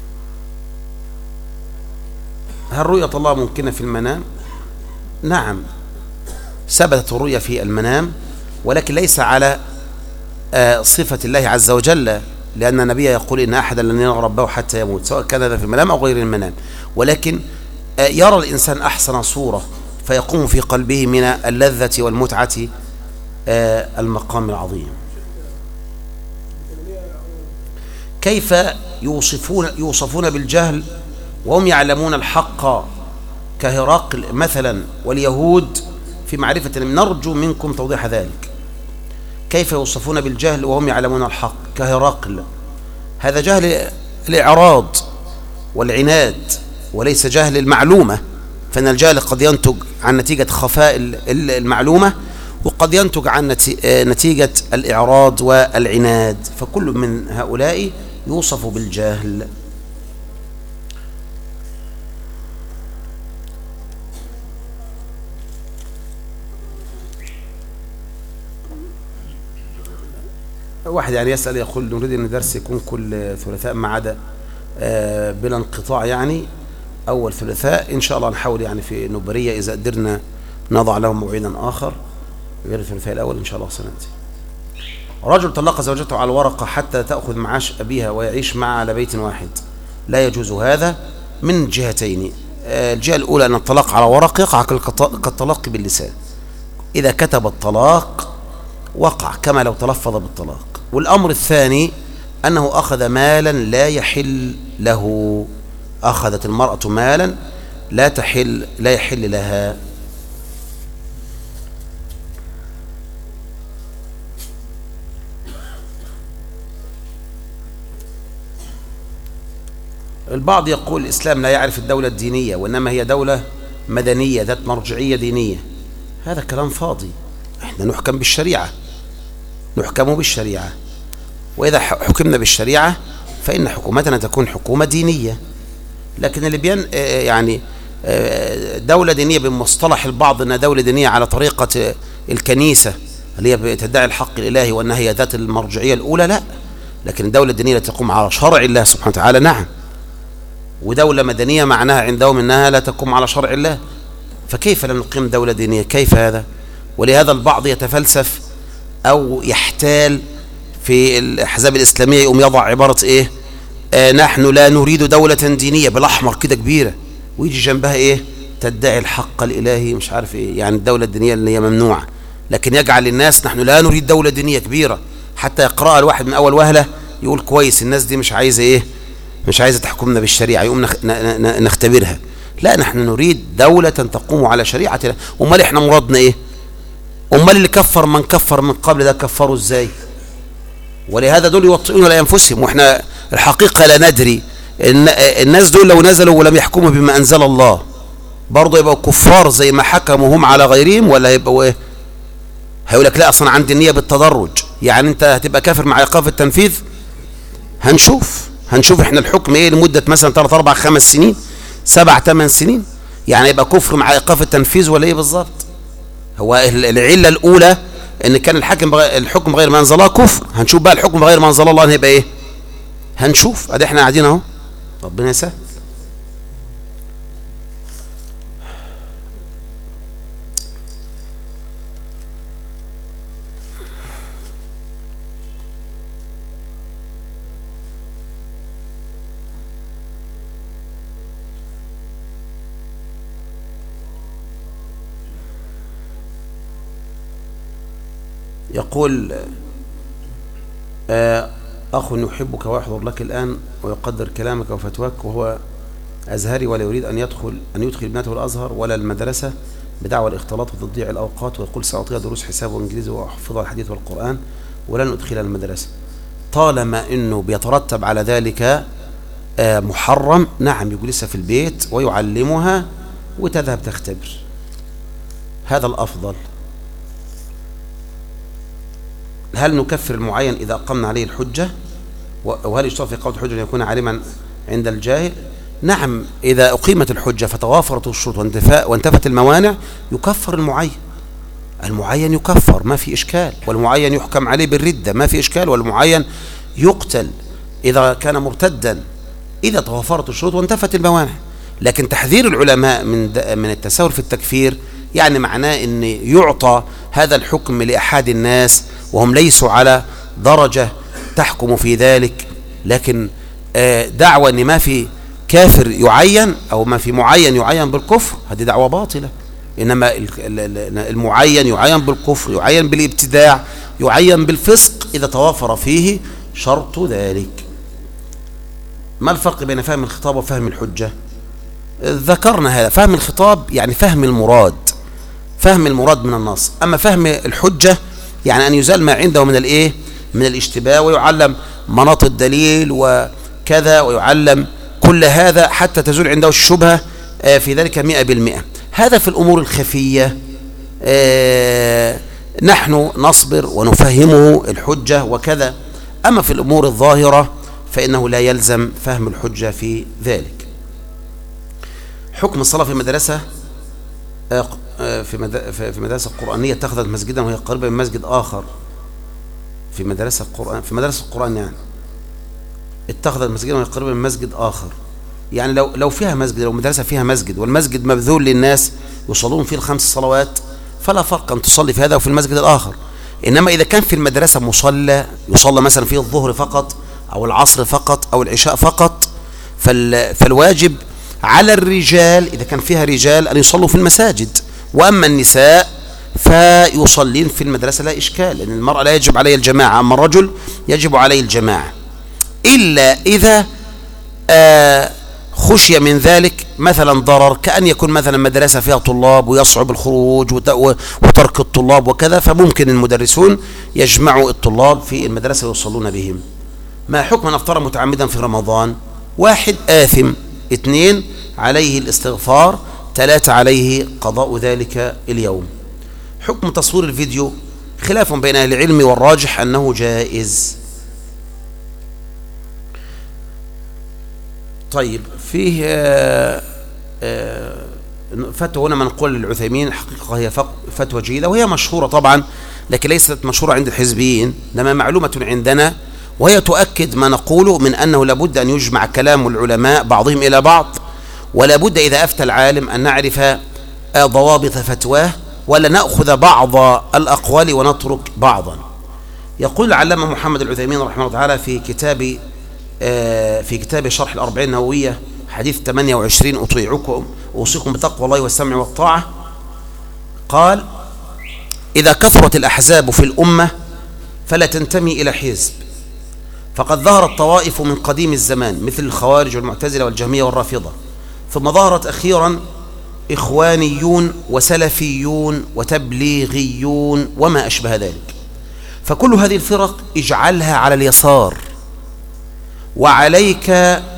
هل رؤية الله ممكنة في المنام؟ نعم ثبتت الرؤية في المنام، ولكن ليس على صفة الله عز وجل، لأن النبي يقول إن أحدا لن يرى ربه حتى يموت، سواء كان هذا في المنام أو غير المنام. ولكن يرى الإنسان أحسن صورة فيقوم في قلبه من اللذة والمتعة المقام العظيم. كيف يوصفون يوصفون بالجهل وهم يعلمون الحق كهرقل مثلا واليهود في معرفة؟ نرجو منكم توضيح ذلك. كيف يوصفون بالجهل وهم يعلمون الحق كهرقل؟ هذا جهل الإعراض والعناد وليس جهل المعلومة، فإن الجهل قد ينتج عن نتيجة خفاء المعلومة وقد ينتج عن نتيجة الإعراض والعناد، فكل من هؤلاء يوصف بالجهل. واحد يعني يسأل يقول نريد أن الدرس يكون كل ثلاثاء ما عدا بلا انقطاع، يعني أول ثلاثاء إن شاء الله نحاول يعني في نوبرية إذا قدرنا نضع لهم موعدا آخر غير الثلاثاء الأول إن شاء الله سنأتي. رجل طلق زوجته على الورقة حتى تأخذ معاش أبيها ويعيش معها على بيت واحد، لا يجوز هذا من جهتين. الجهة الأولى أن الطلاق على ورق يقع كالطلاق باللسان، إذا كتب الطلاق وقع كما لو تلفظ بالطلاق. والأمر الثاني أنه أخذ مالا لا يحل له، أخذت المرأة مالا لا تحل لا يحل لها. البعض يقول الإسلام لا يعرف الدولة الدينية وإنما هي دولة مدنية ذات مرجعية دينية. هذا كلام فاضي. احنا نحكم بالشريعة، نحكم بالشريعة، وإذا حكمنا بالشريعة فإن حكومتنا تكون حكومة دينية. لكن اللي بين يعني دولة دينية بمصطلح البعض أنها دولة دينية على طريقة الكنيسة اللي هي تدعي الحق الإلهي وأنها هي ذات المرجعية الأولى، لا. لكن الدولة الدينية التي تقوم على شرع الله سبحانه وتعالى نعم. ودولة مدنية معناها عندهم أنها لا تقوم على شرع الله، فكيف لا نقيم دولة دينية؟ كيف هذا؟ ولهذا البعض يتفلسف أو يحتال في الأحزاب الإسلامية، يقوم يضع عبارة إيه؟ آه نحن لا نريد دولة دينية بالأحمر كده كبيرة، ويجي جنبها إيه؟ تدعي الحق الإلهي مش عارف إيه، يعني الدولة الدينية اللي هي ممنوعة. لكن يجعل الناس نحن لا نريد دولة دينية كبيرة حتى يقرأها الواحد من أول وهلة يقول كويس الناس دي مش عايزة إيه؟ مش عايزة تحكمنا بالشريعة، يقوم نخ... نختبرها. لا، نحن نريد دولة تقوم على شريعة الله. أمال إحنا مرادنا إيه؟ أمال اللي كفر من كفر من قبل ده كفروا إزاي؟ ولهذا دول يوطئون لأنفسهم، وإحنا الحقيقة لا ندري. الناس دول لو نزلوا ولم يحكموا بما أنزل الله برضه يبقوا كفار زي ما حكموا هم على غيرهم، ولا يبقوا إيه؟ هيقول لك لا أصلا عندي النية بالتدرج، يعني أنت هتبقى كافر مع إيقاف التنفيذ. هنشوف هنشوف إحنا الحكم إيه لمدة مثلا ثلاث أربع خمس سنين سبع ثمان سنين، يعني يبقى كفر مع إيقاف التنفيذ ولا إيه بالظبط؟ هو العلة الأولى إن كان الحكم بغير الحكم غير ما أنزل الله كفر. هنشوف بقى الحكم غير ما أنزل الله هيبقى إيه؟ هنشوف. أدي إحنا قاعدين أهو، ربنا يسهل. يقول آه أخ يحبك ويحضر لك الآن ويقدر كلامك وفتواك، وهو أزهري ولا يريد أن يدخل أن يدخل ابنته الأزهر ولا المدرسة بدعوى الاختلاط وتضييع الأوقات، ويقول سأعطيها دروس حساب وإنجليزي وأحفظها الحديث والقرآن ولن أدخلها المدرسة. طالما أنه بيترتب على ذلك آه محرم، نعم يجلسها في البيت ويعلمها وتذهب تختبر، هذا الأفضل. هل نكفر المعين إذا أقمنا عليه الحجة؟ وهل يشترط في قول الحجة أن يكون عالما عند الجاهل؟ نعم، إذا أقيمت الحجة فتوافرت الشروط وانتفت الموانع يكفر المعين. المعين يكفر ما في إشكال، والمعين يحكم عليه بالردة ما في إشكال، والمعين يقتل إذا كان مرتدا إذا توافرت الشروط وانتفت الموانع. لكن تحذير العلماء من من التساهل في التكفير يعني معناه أن يعطى هذا الحكم لأحد الناس وهم ليسوا على درجة تحكم في ذلك. لكن دعوة أن ما في كافر يعين أو ما في معين يعين بالكفر هذه دعوة باطلة. إنما المعين يعين بالكفر، يعين بالابتداع، يعين بالفسق إذا توافر فيه شرط ذلك. ما الفرق بين فهم الخطاب وفهم الحجة؟ ذكرنا هذا. فهم الخطاب يعني فهم المراد، فهم المراد من النص. أما فهم الحجة يعني أن يزال ما عنده من الإيه؟ من الاشتباه، ويعلم مناط الدليل وكذا، ويعلم كل هذا حتى تزول عنده الشبهة في ذلك مئة بالمئة. هذا في الأمور الخفية نحن نصبر ونفهمه الحجة وكذا. أما في الأمور الظاهرة فإنه لا يلزم فهم الحجة في ذلك. حكم الصلاة في مدرسة في مدرسة قرآنية اتخذت مسجدا وهي قريبة من مسجد آخر. في مدرسة القرآن في مدرسة القرآن يعني اتخذت مسجدا وهي قريبة من مسجد آخر. يعني لو لو فيها مسجد، لو مدرسة فيها مسجد والمسجد مبذول للناس يصلون فيه الخمس صلوات فلا فرق أن تصلي في هذا وفي المسجد الآخر. إنما إذا كان في المدرسة مصلى يصلى مثلا فيه الظهر فقط أو العصر فقط أو العشاء فقط، فالواجب على الرجال إذا كان فيها رجال أن يصلوا في المساجد، وأما النساء فيصلين في المدرسة لا إشكال، لأن المرأة لا يجب عليه الجماعة، أما الرجل يجب عليه الجماعة، إلا إذا آه خشي من ذلك مثلا ضرر، كأن يكون مثلا مدرسة فيها طلاب ويصعب الخروج وترك الطلاب وكذا، فممكن المدرسون يجمعوا الطلاب في المدرسة ويصلون بهم. ما حكم من أفطر متعمدا في رمضان؟ واحد آثم، اثنين عليه الاستغفار، ثلاثة عليه قضاء ذلك اليوم. حكم تصوير الفيديو خلاف بين أهل العلم، والراجح أنه جائز. طيب فيه آآ آآ فتوى هنا منقول للعثيمين، الحقيقة هي فتوى جيدة وهي مشهورة طبعا، لكن ليست مشهورة عند الحزبيين، إنما معلومة عندنا، وهي تؤكد ما نقوله من أنه لابد أن يجمع كلام العلماء بعضهم إلى بعض، ولا بد إذا أفتى العالم أن نعرف ضوابط فتواه، ولا نأخذ بعض الأقوال ونترك بعضا. يقول العلامة محمد العثيمين رحمه الله تعالى في كتاب في كتاب شرح الأربعين النووية حديث ثمانية وعشرين: أطيعكم أوصيكم بتقوى الله والسمع والطاعة. قال: إذا كثرت الأحزاب في الأمة فلا تنتمي إلى حزب، فقد ظهرت طوائف من قديم الزمان مثل الخوارج والمعتزلة والجهمية والرافضة، ثم ظهرت أخيرا إخوانيون وسلفيون وتبليغيون وما أشبه ذلك، فكل هذه الفرق اجعلها على اليسار، وعليك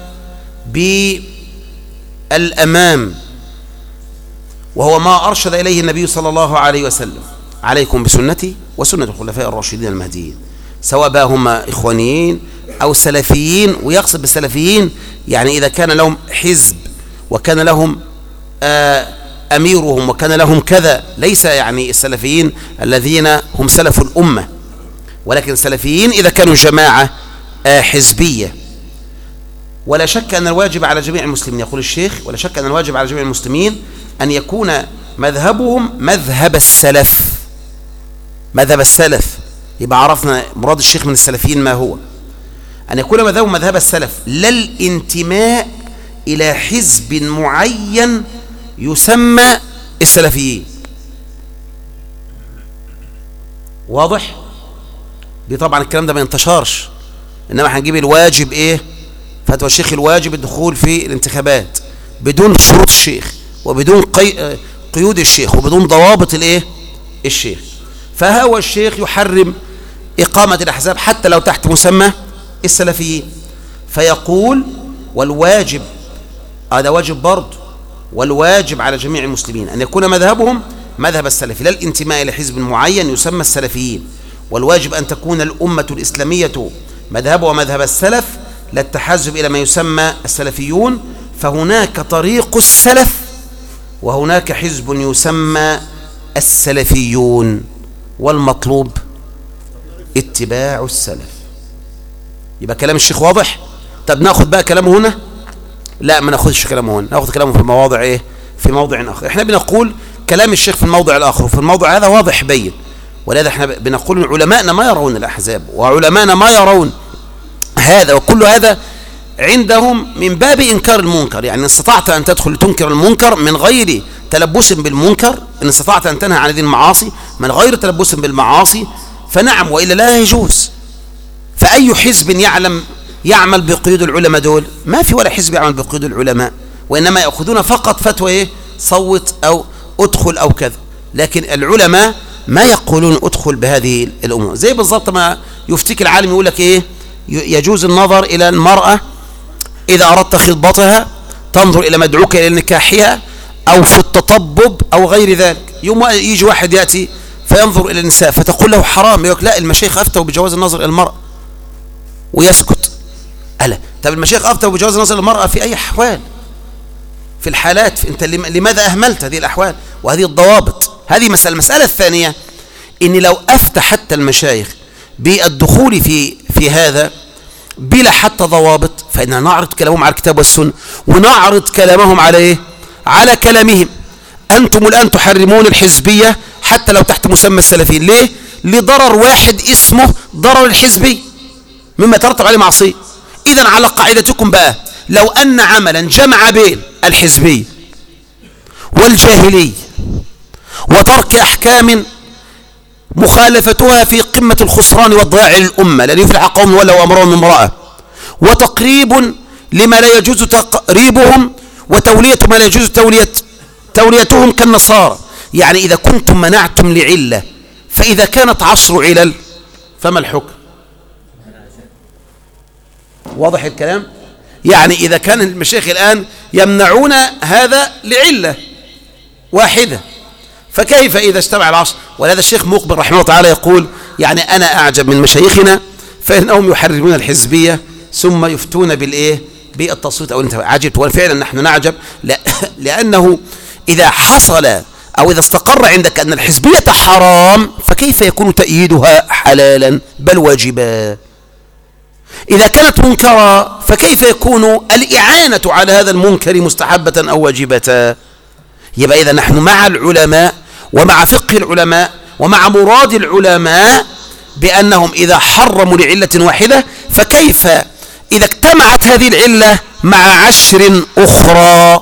بالأمام، وهو ما أرشد إليه النبي صلى الله عليه وسلم: عليكم بسنتي وسنة الخلفاء الراشدين المهديين، سواء بقى هم إخوانيين أو سلفيين. ويقصد بالسلفيين يعني إذا كان لهم حزب وكان لهم أميرهم وكان لهم كذا، ليس يعني السلفيين الذين هم سلف الأمة، ولكن السلفيين إذا كانوا جماعة حزبية. ولا شك أن الواجب على جميع المسلمين، يقول الشيخ، ولا شك أن الواجب على جميع المسلمين أن يكون مذهبهم مذهب السلف، مذهب السلف. يبقى عرفنا مراد الشيخ من السلفيين ما هو، أن يكون مذهبهم مذهب السلف، لا الانتماء إلى حزب معين يسمى السلفيين. واضح؟ دي طبعا الكلام ده ما ينتشرش، إنما هنجيب الواجب إيه؟ فتوى الشيخ الواجب الدخول في الانتخابات بدون شروط الشيخ وبدون قي... قيود الشيخ وبدون ضوابط الايه الشيخ. فهو الشيخ يحرم إقامة الأحزاب حتى لو تحت مسمى السلفيين، فيقول: والواجب، هذا واجب برضه، والواجب على جميع المسلمين أن يكون مذهبهم مذهب السلف، لا الانتماء إلى حزب معين يسمى السلفيين. والواجب أن تكون الأمة الإسلامية مذهبها مذهب السلف، لا التحزب إلى ما يسمى السلفيون، فهناك طريق السلف وهناك حزب يسمى السلفيون، والمطلوب اتباع السلف. يبقى كلام الشيخ واضح؟ طب ناخذ بقى كلامه هنا؟ لا، ما ناخذش كلامه هنا، ناخذ كلامه في مواضع ايه؟ في موضع آخر. احنا بنقول كلام الشيخ في الموضع الآخر، وفي الموضع هذا واضح بين، ولهذا احنا بنقول علماءنا ما يرون الأحزاب، وعلماءنا ما يرون هذا، وكل هذا عندهم من باب إنكار المنكر. يعني إن استطعت أن تدخل تنكر المنكر من غير تلبس بالمنكر، إن استطعت أن تنهى عن هذه المعاصي من غير تلبس بالمعاصي، فنعم، وإلا لا يجوز. فأي حزب يعلم يعمل بقيود العلماء دول؟ ما في ولا حزب يعمل بقيود العلماء، وإنما يأخذون فقط فتوى إيه؟ صوت أو أدخل أو كذا، لكن العلماء ما يقولون أدخل بهذه الأمور. زي بالضبط ما يفتيك العالم يقول لك إيه؟ يجوز النظر إلى المرأة إذا أردت خطبتها، تنظر إلى مدعوك إلى نكاحها أو في التطبب أو غير ذلك. يوم يجي واحد يأتي فينظر إلى النساء فتقول له حرام، يقول لا، المشايخ أفتوا بجواز النظر إلى المرأة ويسكت. ألا طب المشايخ أفتوا بجواز النظر إلى المرأة في أي أحوال؟ في الحالات، في أنت لماذا أهملت هذه الأحوال وهذه الضوابط؟ هذه مسألة. المسألة الثانية، إن لو أفتى حتى المشايخ بالدخول في في هذا بلا حتى ضوابط، فإننا نعرض كلامهم على الكتاب والسنة، ونعرض كلامهم على إيه؟ على كلامهم. أنتم الآن تحرمون الحزبية حتى لو تحت مسمى السلفيين، ليه؟ لضرر واحد اسمه ضرر الحزبي مما ترتب عليه معصية. إذن على قاعدتكم بقى، لو أن عملا جمع بين الحزبي والجاهلي وترك أحكام مخالفتها في قمة الخسران والضياع للأمة، لن يفلح قوم ولوا أمرهم امرأة، وتقريب لما لا يجوز تقريبهم، وتولية ما لا يجوز تولية توليتهم كالنصارى. يعني إذا كنتم منعتم لعلة، فإذا كانت عصر علل فما الحكم؟ واضح الكلام؟ يعني إذا كان المشايخ الآن يمنعون هذا لعلة واحدة، فكيف إذا اجتمع العصر؟ ولهذا الشيخ مقبل رحمه الله تعالى يقول يعني أنا أعجب من مشايخنا فإنهم يحرمون الحزبية ثم يفتون بالإيه؟ بالتصويت أو الانتخابات. عجبت، وفعلا نحن نعجب، لأنه إذا حصل أو إذا استقر عندك أن الحزبية حرام فكيف يكون تأييدها حلالا بل واجبا؟ إذا كانت منكرة فكيف يكون الإعانة على هذا المنكر مستحبة أو واجبة؟ يبقى إذا نحن مع العلماء ومع فقه العلماء ومع مراد العلماء بأنهم إذا حرموا لعلة واحدة فكيف إذا اجتمعت هذه العلة مع عشر أخرى؟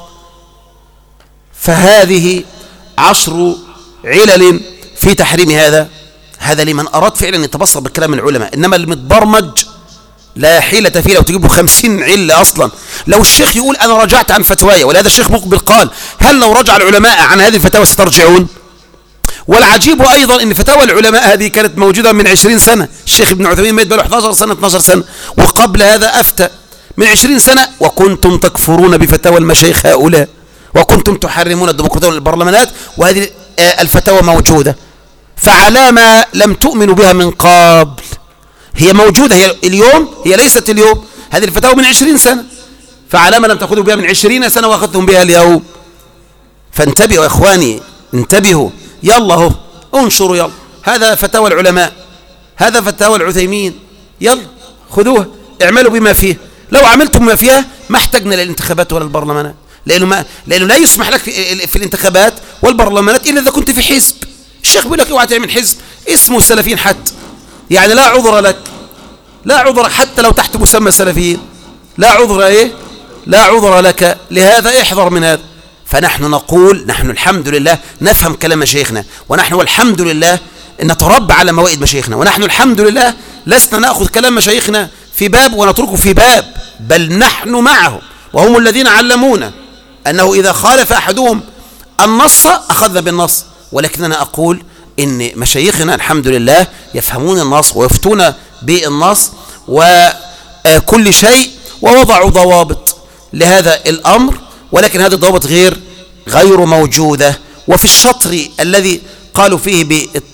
فهذه عشر علل في تحريم هذا. هذا لمن أراد فعلا يتبصر بكلام العلماء، إنما المتبرمج لا حيلة فيه. لو تجيب له خمسين علة أصلا، لو الشيخ يقول أنا رجعت عن فتواي، ولهذا الشيخ مقبل قال هل لو رجع العلماء عن هذه الفتاوى سترجعون؟ والعجيب أيضا أن فتاوى العلماء هذه كانت موجودة من عشرين سنة. الشيخ ابن عثيمين مات بله إحدى عشرة سنة اثنتا عشرة سنة، وقبل هذا أفتى من عشرين سنة وكنتم تكفرون بفتاوى المشايخ هؤلاء وكنتم تحرمون الديمقراطية والبرلمانات، وهذه الفتاوى موجودة، فعلى ما لم تؤمنوا بها من قبل؟ هي موجودة، هي اليوم، هي ليست اليوم، هذه الفتاوى من عشرين سنة، فعلى ما لم تأخذوا بها من عشرين سنة وأخذتم بها اليوم؟ فانتبهوا يا إخواني، انتبهوا، يلا هو انشروا، يلا هذا فتاوى العلماء، هذا فتاوى العثيمين، يلا خذوها اعملوا بما فيه. لو عملتم بما فيها ما احتاجنا للانتخابات ولا البرلمانات، لأنه, ما لأنه لا يسمح لك في, في الانتخابات والبرلمانات إلا إذا كنت في حزب. الشيخ بيقول لك اوعى تعمل حزب اسمه السلفيين حتى، يعني لا عذر لك، لا عذر حتى لو تحت مسمى السلفيين، لا عذر ايه لا عذر لك. لهذا احذر من هذا. فنحن نقول نحن الحمد لله نفهم كلام مشايخنا، ونحن والحمد لله نتربى على موائد مشايخنا، ونحن الحمد لله لسنا نأخذ كلام مشايخنا في باب ونتركه في باب، بل نحن معهم، وهم الذين علمونا أنه إذا خالف أحدهم النص أخذنا بالنص. ولكننا أقول إن مشايخنا الحمد لله يفهمون النص ويفتون بالنص وكل شيء، ووضعوا ضوابط لهذا الأمر، ولكن هذه الضوابط غير غير موجودة. وفي الشطر الذي قالوا فيه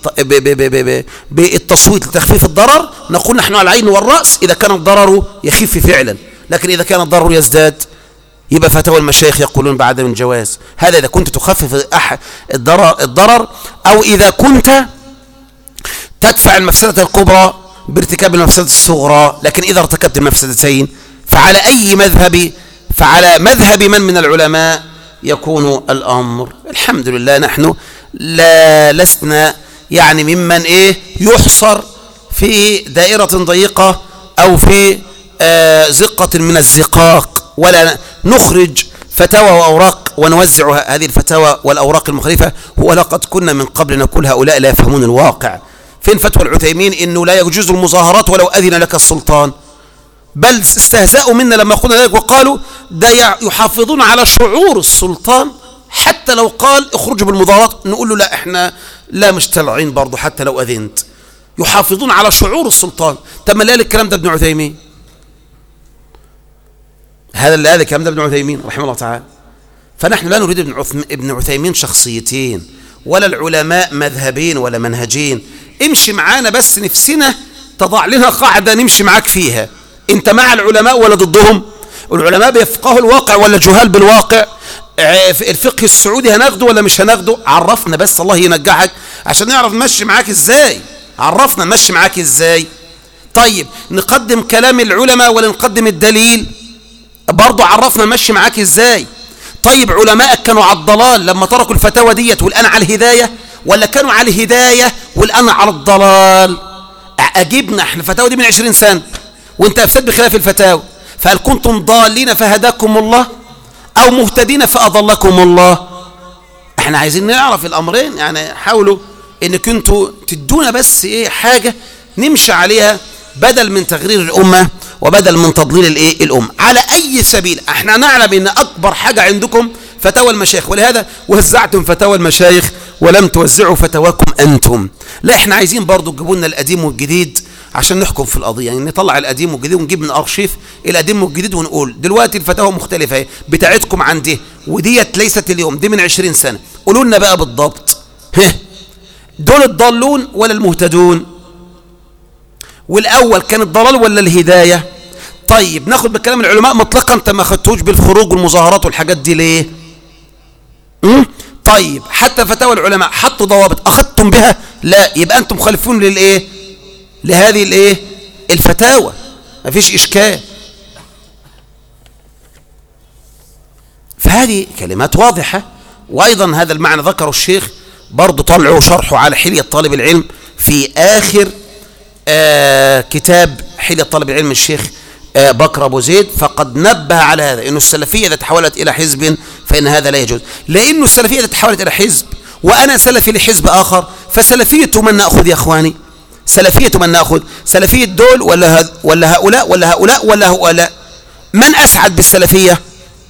بالتصويت لتخفيف الضرر نقول نحن على العين والرأس إذا كان الضرر يخف فعلا، لكن إذا كان الضرر يزداد يبقى فتاوى المشايخ يقولون بعدم الجواز. هذا إذا كنت تخفف الضرر, الضرر أو إذا كنت تدفع المفسدة الكبرى بارتكاب المفسدة الصغرى. لكن إذا ارتكبت المفسدتين فعلى أي مذهب فعلى مذهب من من العلماء يكون الأمر. الحمد لله نحن لا لسنا يعني ممن إيه يحصر في دائرة ضيقة أو في آه زقة من الزقاق، ولا نخرج فتاوى وأوراق ونوزع هذه الفتاوى والأوراق المخالفة. هو لقد كنا من قبل نقول هؤلاء لا يفهمون الواقع. فين فتوى العثيمين إنه لا يجوز المظاهرات ولو أذن لك السلطان؟ بل استهزأوا منا لما قلنا ذلك وقالوا ده يحافظون على شعور السلطان، حتى لو قال اخرجوا بالمظاهرات نقول له لا احنا لا مش طالعين برضه حتى لو أذنت. يحافظون على شعور السلطان. تم لا الكلام ده ابن عثيمين، هذا اللي هذا الكلام ده ابن عثيمين رحمه الله تعالى. فنحن لا نريد ابن عثيمين شخصيتين ولا العلماء مذهبين ولا منهجين. امشي معانا بس نفسنا تضع لنا قاعدة نمشي معاك فيها. انت مع العلماء ولا ضدهم؟ العلماء بيفقهوا الواقع ولا جهال بالواقع؟ الفقه السعودي هناخده ولا مش هناخده؟ عرفنا بس الله ينجحك عشان نعرف نمشي معاك ازاي. عرفنا نمشي معاك ازاي. طيب نقدم كلام العلماء ولا نقدم الدليل؟ برضو عرفنا نمشي معاك ازاي. طيب علماء كانوا على الضلال لما تركوا الفتاوى ديت والآن على الهداية، ولا كانوا على الهداية والآن على الضلال؟ أجبنا احنا الفتاوى دي من عشرين سنة وانت أفسد بخلاف الفتاوى، فهل كنتم ضالين فهداكم الله أو مهتدين فأضلكم الله؟ احنا عايزين نعرف الأمرين. يعني حاولوا ان كنتوا تدونا بس ايه حاجة نمشي عليها بدل من تغرير الأمة وبدل من تضليل الايه الأمة. على أي سبيل احنا نعلم ان أكبر حاجة عندكم فتاوى المشايخ، ولهذا وزعتم فتاوى المشايخ ولم توزعوا فتواكم أنتم. لا احنا عايزين برضو تجيبوا لنا القديم والجديد عشان نحكم في القضية، يعني نطلع القديم والجديد ونجيب من أرشيف القديم والجديد ونقول دلوقتي الفتاوى مختلفة بتاعتكم عن دي، وديت ليست اليوم، دي من عشرين سنة. قولوا لنا بقى بالضبط، دول الضالون ولا المهتدون؟ والأول كان الضلال ولا الهداية؟ طيب ناخد بكلام العلماء مطلقا، انت ما خدتوش بالخروج والمظاهرات والحاجات دي ليه؟ م? طيب حتى فتاوى العلماء حطوا ضوابط اخذتم بها؟ لا، يبقى انتم مخالفون للايه؟ لهذه الايه؟ الفتاوى، ما فيش اشكال. فهذه كلمات واضحة. وايضا هذا المعنى ذكره الشيخ برضه طلعوا شرحه على حلية طالب العلم في اخر آه كتاب حلية طالب العلم الشيخ آه بكر ابو زيد، فقد نبه على هذا، انه السلفية اذا تحولت الى حزب فان هذا لا يجوز، لانه السلفية اذا تحولت الى حزب وانا سلفي لحزب اخر، فسلفية من ناخذ يا اخواني؟ سلفية من ناخذ؟ سلفية دول ولا ولا هؤلاء ولا هؤلاء ولا هؤلاء؟ من اسعد بالسلفية؟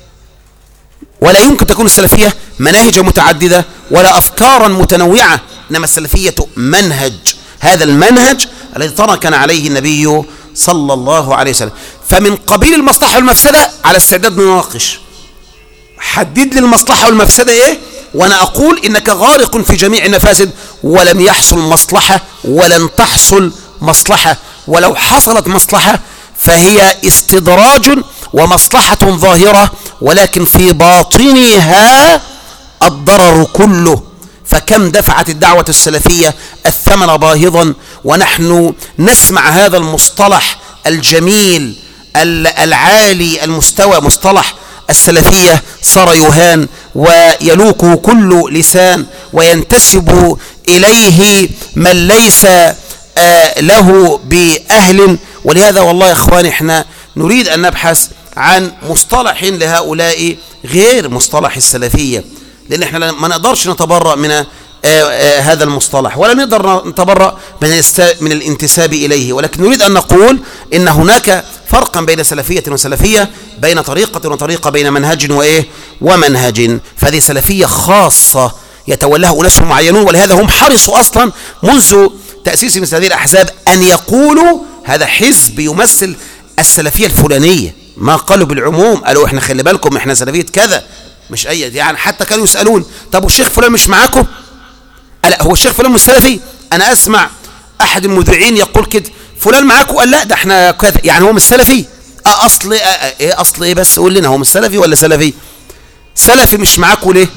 ولا يمكن تكون السلفية مناهج متعددة ولا افكارا متنوعة، انما السلفية منهج، هذا المنهج الذي تركنا عليه النبي صلى الله عليه وسلم. فمن قبيل المصلحة والمفسدة على استعداد نناقش، حدد لي المصلحة والمفسدة ايه، وانا اقول انك غارق في جميع المفاسد، ولم يحصل مصلحة ولن تحصل مصلحة، ولو حصلت مصلحة فهي استدراج ومصلحة ظاهرة، ولكن في باطنها الضرر كله. فكم دفعت الدعوة السلفية الثمن باهظا، ونحن نسمع هذا المصطلح الجميل العالي المستوى، مصطلح السلفية، صار يهان ويلوكه كل لسان وينتسب إليه من ليس آه له بأهل. ولهذا والله يا إخواني احنا نريد أن نبحث عن مصطلح لهؤلاء غير مصطلح السلفية، لأن احنا ما نقدرش نتبرأ من آآ آآ هذا المصطلح، ولا نقدر نتبرأ من, من الانتساب إليه، ولكن نريد أن نقول إن هناك فرقا بين سلفية وسلفية، بين طريقة وطريقة، بين منهج وإيه ومنهج. فهذه سلفية خاصة يتولاها أناس معينون، ولهذا هم حرصوا أصلا منذ تأسيس مثل هذه الأحزاب أن يقولوا هذا حزب يمثل السلفية الفلانية، ما قالوا بالعموم، قالوا احنا خلي بالكم احنا سلفية كذا، مش أي يعني. حتى كانوا يسألون طب والشيخ فلان مش معاكم؟ لا، هو الشيخ فلان مش سلفي؟ أنا أسمع أحد المذيعين يقول كده فلان معاكم؟ قال لا ده احنا كذا، يعني هو مش سلفي؟ اه اصل اه ايه اصل ايه بس قول لنا، هو مش سلفي ولا سلفي؟ سلفي مش معاكم ليه؟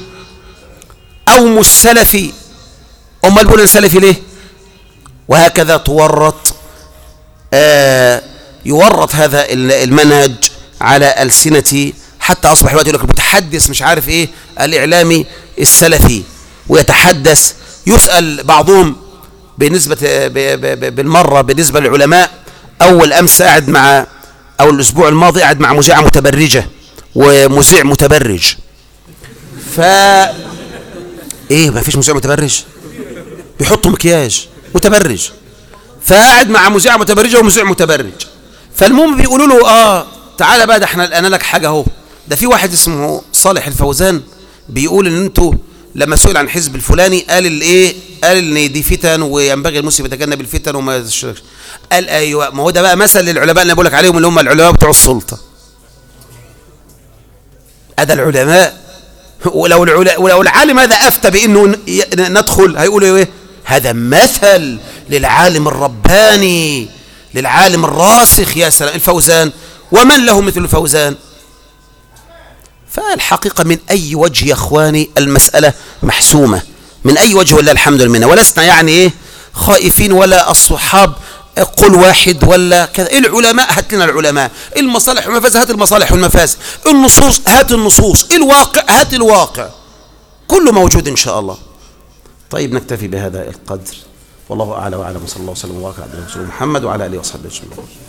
او مش سلفي امال بقول سلفي ليه؟ وهكذا تورط آه يورط هذا المنهج على ألسنة، حتى أصبح الوقت يقول لك المتحدث مش عارف إيه الإعلامي السلفي، ويتحدث يسأل بعضهم بالنسبة بالمرة بالنسبة للعلماء. أول أمس قاعد مع أو الأسبوع الماضي قاعد مع مذيعة متبرجة ومذيع متبرج، ف إيه ما فيش مذيع متبرج؟ بيحطوا مكياج متبرج، فقاعد مع مذيعة متبرجة ومذيع متبرج، فالمهم بيقولوا له اه تعالى بقى ده احنا انا لك حاجه اهو، ده في واحد اسمه صالح الفوزان بيقول ان انتوا لما سئل عن حزب الفلاني قال الايه، قال ان دي فتن وينبغي المسلم يتجنب الفتن وما يشركش. قال ايوه، ما هو ده بقى مثل للعلماء اللي بقول لك عليهم اللي هم العلماء بتوع السلطه. ادى العلماء، ولو العلماء ولو العالم هذا افتى بانه ندخل هيقولوا ايه؟ هذا مثل للعالم الرباني للعالم الراسخ. يا سلام، الفوزان ومن له مثل الفوزان؟ فالحقيقة من أي وجه يا أخواني المسألة محسومة من أي وجه، ولا الحمد لله، ولسنا يعني إيه خائفين ولا الصحاب قل واحد ولا كذا. العلماء هات لنا العلماء، المصالح والمفاسد هات المصالح والمفاسد، النصوص هات النصوص، الواقع هات الواقع، كله موجود إن شاء الله. طيب نكتفي بهذا القدر، والله أعلى وأعلم، صلى الله وسلم وبارك على رسول محمد وعلى آله وصحبه أجمعين.